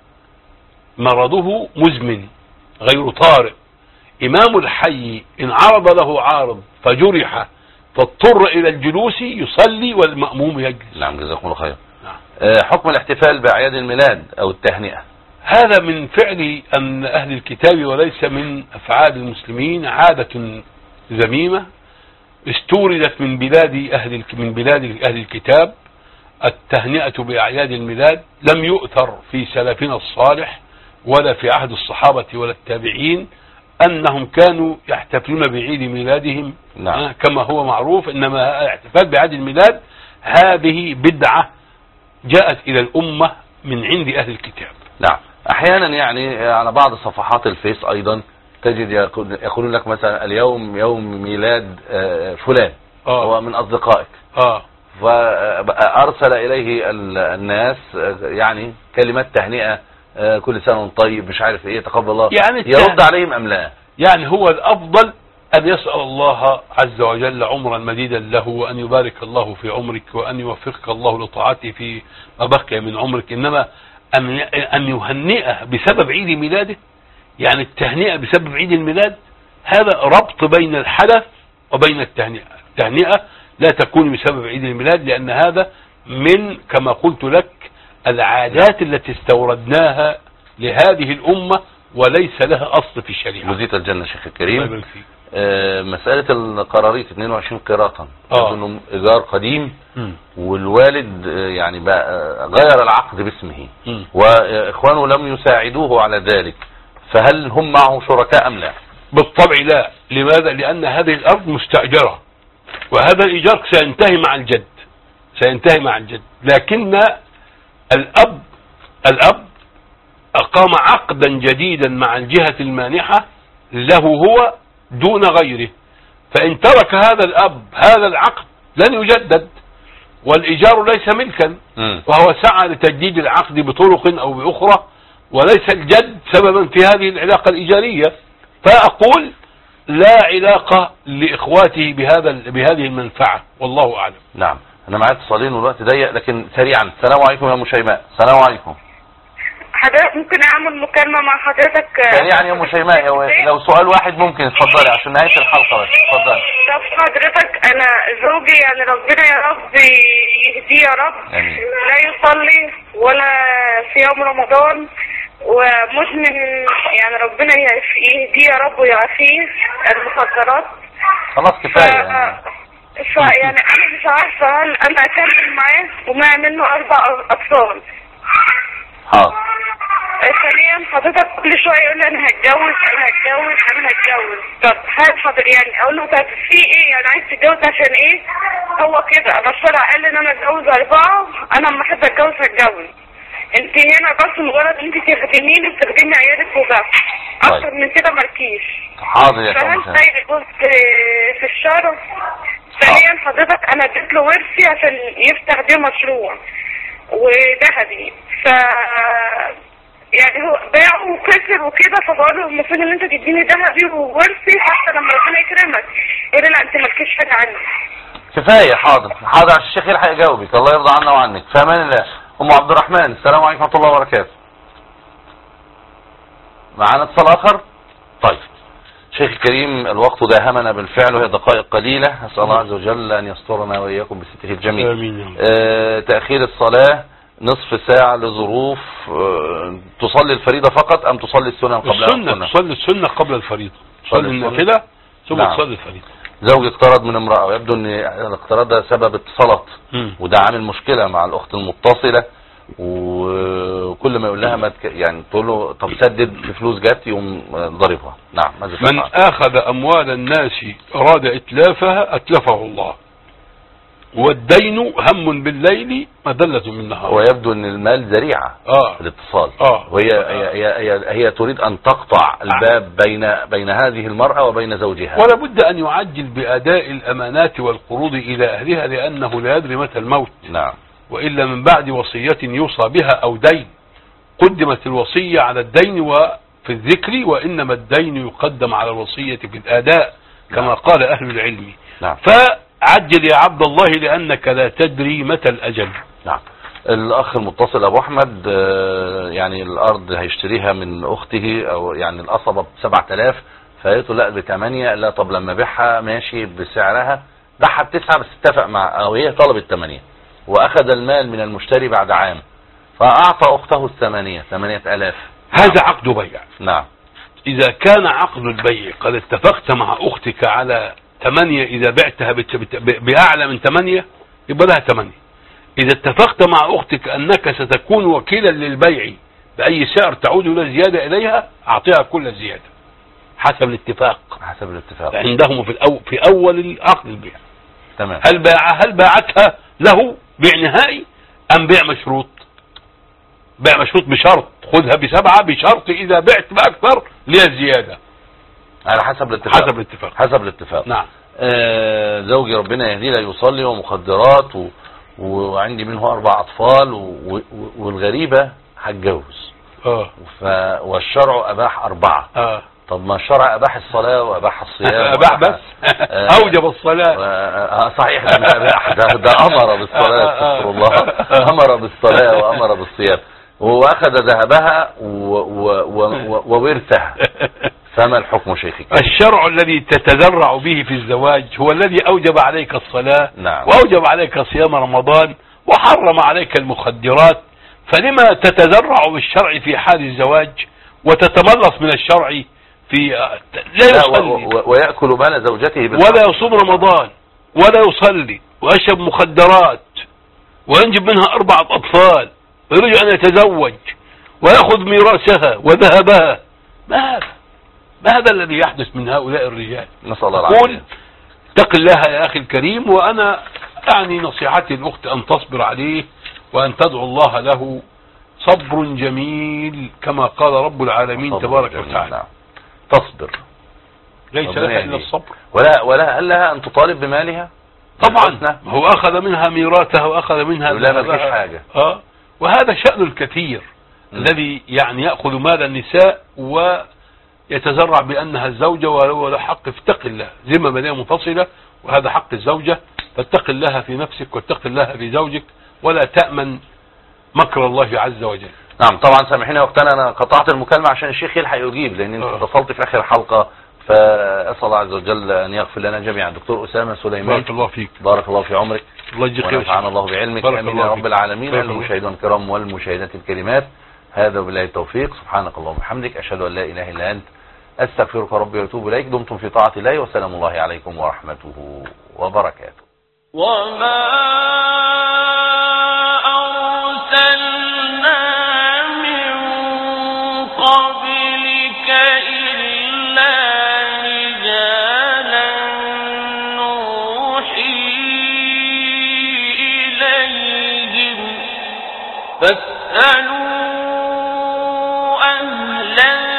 Speaker 3: مرضه مزمن غير طارئ. إمام الحي إن عرض له عارض فجرح فاضطر إلى الجلوس يصلي والمأموم يجلس.
Speaker 2: نعم جزاكم الله خير. نعم. حكم الاحتفال بأعياد الميلاد أو التهنئة؟
Speaker 3: هذا من فعل أن أهل الكتاب وليس من أفعال المسلمين، عادة ذميمة استوردت من بلاد أهل من بلاد أهل الكتاب. التهنئة بأعياد الميلاد لم يؤثر في سلفنا الصالح ولا في عهد الصحابة ولا التابعين أنهم كانوا يحتفلون بعيد ميلادهم. نعم. كما هو معروف، إنما الاحتفال بعيد الميلاد هذه بدعة جاءت إلى الأمة من عند أهل الكتاب.
Speaker 2: نعم. أحيانا يعني على بعض صفحات الفيس أيضا تجد يقولون لك مثلا اليوم يوم ميلاد فلان آه. هو من أصدقائك آه. فأرسل إليه الناس يعني كلمات تهنئة كل سنة وانت طيب مش عارف ايه تقبل الله، يعني يرد عليهم أم لا؟
Speaker 3: يعني هو الأفضل أن يسأل الله عز وجل عمرا مديدا له، وأن يبارك الله في عمرك، وأن يوفقك الله لطاعته في ما بقي من عمرك. إنما أن يهنئه بسبب عيد ميلاده، يعني التهنئة بسبب عيد الميلاد هذا ربط بين الحدث وبين التهنئة. التهنئة لا تكون بسبب عيد الميلاد، لأن هذا من كما قلت لك العادات التي استوردناها لهذه الأمة وليس لها أصل في الشريعة.
Speaker 2: جزيت الجنة شيخ الكريم. آه مسألة القراريط اثنين وعشرين قراطا
Speaker 3: آه.
Speaker 2: انه ايجار قديم م. والوالد آه يعني بقى غير العقد باسمه م. واخوانه لم يساعدوه على ذلك، فهل هم معه شركاء ام لا؟
Speaker 3: بالطبع لا. لماذا؟ لأن هذه الأرض مستأجرة، وهذا الإيجار سينتهي مع الجد سينتهي مع الجد لكن الأب الأب أقام عقدا جديدا مع الجهة المانحة له هو دون غيره، فإن ترك هذا الأب هذا العقد لن يجدد، والإيجار ليس ملكا، وهو سعى لتجديد العقد بطرق أو بأخرى، وليس الجد سببا في هذه العلاقة الإيجارية. فأقول لا علاقة لإخواته بهذا بهذه المنفعة، والله أعلم.
Speaker 2: نعم. أنا معايا اتصالين والوقت ضيق، لكن سريعا. السلام عليكم يا أم شيماء. السلام عليكم.
Speaker 6: حضرتك ممكن أعمل مكالمة مع حضرتك
Speaker 2: سريعا يا أم شيماء؟ لو سؤال واحد ممكن اتفضلي عشان نهاية الحلقة بس. اتفضلي.
Speaker 6: طب حضرتك أنا زوجي يعني ربنا يا رب يهديه يا رب. أمين. لا يصلي ولا صيام رمضان ومدمن، يعني ربنا يهديه يا رب ويعافيه المخدرات.
Speaker 2: خلاص كفاية يعني.
Speaker 6: فيعني انا مش عارفه هل انا اكمل معاه ومع منه اربع اطفال.
Speaker 2: حاضر.
Speaker 6: ثانيا حضرتك كل شويه يقول لي انا هتجوز انا هتجوز انا هتجوز. طب هل حضر يعني اقول له طب في ايه يعني عايز تتجوز عشان ايه؟ هو كده انا الشرع قال لي ان انا اتجوز اربعه، انا لما احب اتجوز هتجوز. انت هنا بس مجرد ان انت تخدميني بتخدمي عيالك وبس، اكتر من كده مالكيش.
Speaker 2: حاضر يا
Speaker 6: فهل ده يجوز في الشرع؟ ثانيا حضرتك انا اديت له ورثي عشان يفتح بيه مشروع وذهبي، ف يعني هو باعه وكسر وكده، فبقول له المفروض ان انت تديني ذهبي وورثي حتى لما ربنا يكرمك. يقول لي لا انت مالكيش حاجه عني.
Speaker 2: كفايه. حاضر حاضر عشان الشيخ يلحق يجاوبك. الله يرضى عنا وعنك. في امان الله. ام عبد الرحمن. السلام عليكم ورحمه الله وبركاته. معانا اتصال اخر؟ طيب شيخ الكريم الوقت داهمنا بالفعل وهي دقائق قليلة. أسأل الله عز وجل أن يسترنا وإياكم بستره الجميل.
Speaker 3: آمين.
Speaker 2: آه تأخير الصلاة نصف ساعة لظروف. آه تصلي الفريضة فقط أم تصلي السنة قبل
Speaker 3: السنة؟ تصلي السنة قبل الفريضة. تصلي النافلة ثم نعم. تصلي الفريضة.
Speaker 2: زوج اقترض من امرأة ويبدو أن الاقتراض ده سبب اتصالات، وده عامل مشكلة مع الأخت المتصلة، وكل ما يقول لها ما تك... يعني تقول له طب سدد في فلوس جت يوم ضربها. نعم.
Speaker 3: من اخذ اموال الناس اراد اتلافها اتلفه الله. والدين هم بالليل مذلة من النهار.
Speaker 2: ويبدو ان المال ذريعة
Speaker 3: آه.
Speaker 2: في الاتصال.
Speaker 3: آه.
Speaker 2: وهي هي, هي, هي, هي تريد ان تقطع الباب بين بين هذه المرأة وبين زوجها.
Speaker 3: ولا بد ان يعجل باداء الامانات والقروض الى اهلها، لانه لا يدري متى الموت.
Speaker 2: نعم.
Speaker 3: والا من بعد وصية يوصى بها او دين، قدمت الوصية على الدين وفي الذكر، وانما الدين يقدم على الوصية في الاداء كما
Speaker 2: نعم.
Speaker 3: قال اهل العلم.
Speaker 2: نعم.
Speaker 3: فعجل يا عبد الله لانك لا تدري متى الاجل.
Speaker 2: نعم. الاخ المتصل ابو احمد يعني الارض هيشتريها من اخته، او يعني القصبة بسبعة الاف، فقالت له لا بثمانية. لا طب لما بيعها ماشي بسعرها، باعها بتسعة بس اتفق مع، او هي طلبت ثمانية، واخذ المال من المشتري بعد عام، فاعطى اخته الثمانية ثمانية الاف.
Speaker 3: هذا عقد بيع.
Speaker 2: نعم.
Speaker 3: اذا كان عقد البيع قد اتفقت مع اختك على ثمانية، اذا بعتها باعلى من ثمانية يبقى لها ثمانية. اذا اتفقت مع اختك انك ستكون وكيلا للبيع باي سعر تعود الى زيادة اليها، اعطيها كل الزيادة حسب الاتفاق.
Speaker 2: حسب الاتفاق
Speaker 3: عندهم في الأو في اول العقد البيع.
Speaker 2: تمام.
Speaker 3: هل باع هل باعتها له بيع نهائي ام بيع مشروط؟ بيع مشروط بشرط خذها بسبعة، بشرط اذا بعت باكثر ليها الزيادة
Speaker 2: على حسب الاتفاق.
Speaker 3: حسب الاتفاق.
Speaker 2: حسب الاتفاق.
Speaker 3: نعم.
Speaker 2: آه زوجي ربنا يهديه لا يصلي ومخدرات و... وعندي منه اربع اطفال و... و... والغريبة هتجوز.
Speaker 3: اه
Speaker 2: ف... والشرع اباح اربعة.
Speaker 3: اه
Speaker 2: طب ما الشرع اباح الصلاة واباح الصيام
Speaker 3: اباح بس آه اوجب الصلاة.
Speaker 2: آه صحيح، ده مش اباح، ده, ده امر بالصلاة. استغفر الله. امر بالصلاة وامر بالصيام، واخذ ذهبها وورثها. فما الحكم شيخي؟
Speaker 3: الشرع الذي تتذرع به في الزواج هو الذي اوجب عليك الصلاة.
Speaker 2: نعم.
Speaker 3: واوجب عليك صيام رمضان، وحرم عليك المخدرات. فلما تتذرع بالشرع في حال الزواج وتتملص من الشرع في لا يصلي
Speaker 2: ويأكل مال زوجته
Speaker 3: ولا يصوم رمضان ولا يصلي ويشرب مخدرات وينجب منها أربعة أطفال ويريد أن يتزوج ويأخذ ميراثها وذهبها؟ ما هذا؟ ما هذا الذي يحدث من هؤلاء الرجال؟
Speaker 2: نسأل الله
Speaker 3: العافية. قول اتق الله يا أخي الكريم. وأنا يعني نصيحتي الأخت أن تصبر عليه وأن تدعو الله له صبر جميل كما قال رب العالمين تبارك وتعالى.
Speaker 2: تصبر،
Speaker 3: ليس لها إلا الصبر.
Speaker 2: ولا ولا هل لها أن تطالب بمالها؟
Speaker 3: طبعا هو أخذ منها ميراثها وأخذ منها
Speaker 2: لا ما فيش حاجة.
Speaker 3: آه. وهذا شأن الكثير م. الذي يعني يأخذ مال النساء ويتزرع بأنها الزوجة وله حق. اتق الله، ذمة مالية منفصلة وهذا حق الزوجة، فاتق الله في نفسك واتق الله في زوجك ولا تأمن مكر الله عز وجل.
Speaker 2: نعم. طبعا سامحيني وقتنا انا قطعت المكالمة عشان الشيخ يلحق يجيب، لان انت اتصلت في اخر الحلقة، فاسال الله عز وجل ان يغفر لنا جميعا. دكتور اسامة سليمان،
Speaker 3: بارك الله فيك.
Speaker 2: بارك الله في عمرك.
Speaker 3: الله يجزيك خير.
Speaker 2: ونفعنا الله بعلمك. امين يا رب العالمين. المشاهدون الكرام والمشاهدات الكريمات، هذا وبالله التوفيق. سبحانك اللهم وبحمدك، اشهد ان لا اله الا انت، استغفرك ربي واتوب اليك. دمتم في طاعة الله، وسلام الله عليكم ورحمته وبركاته.
Speaker 1: وما قبلك إلا رجالا نوحي إليهم فاسألوا أهل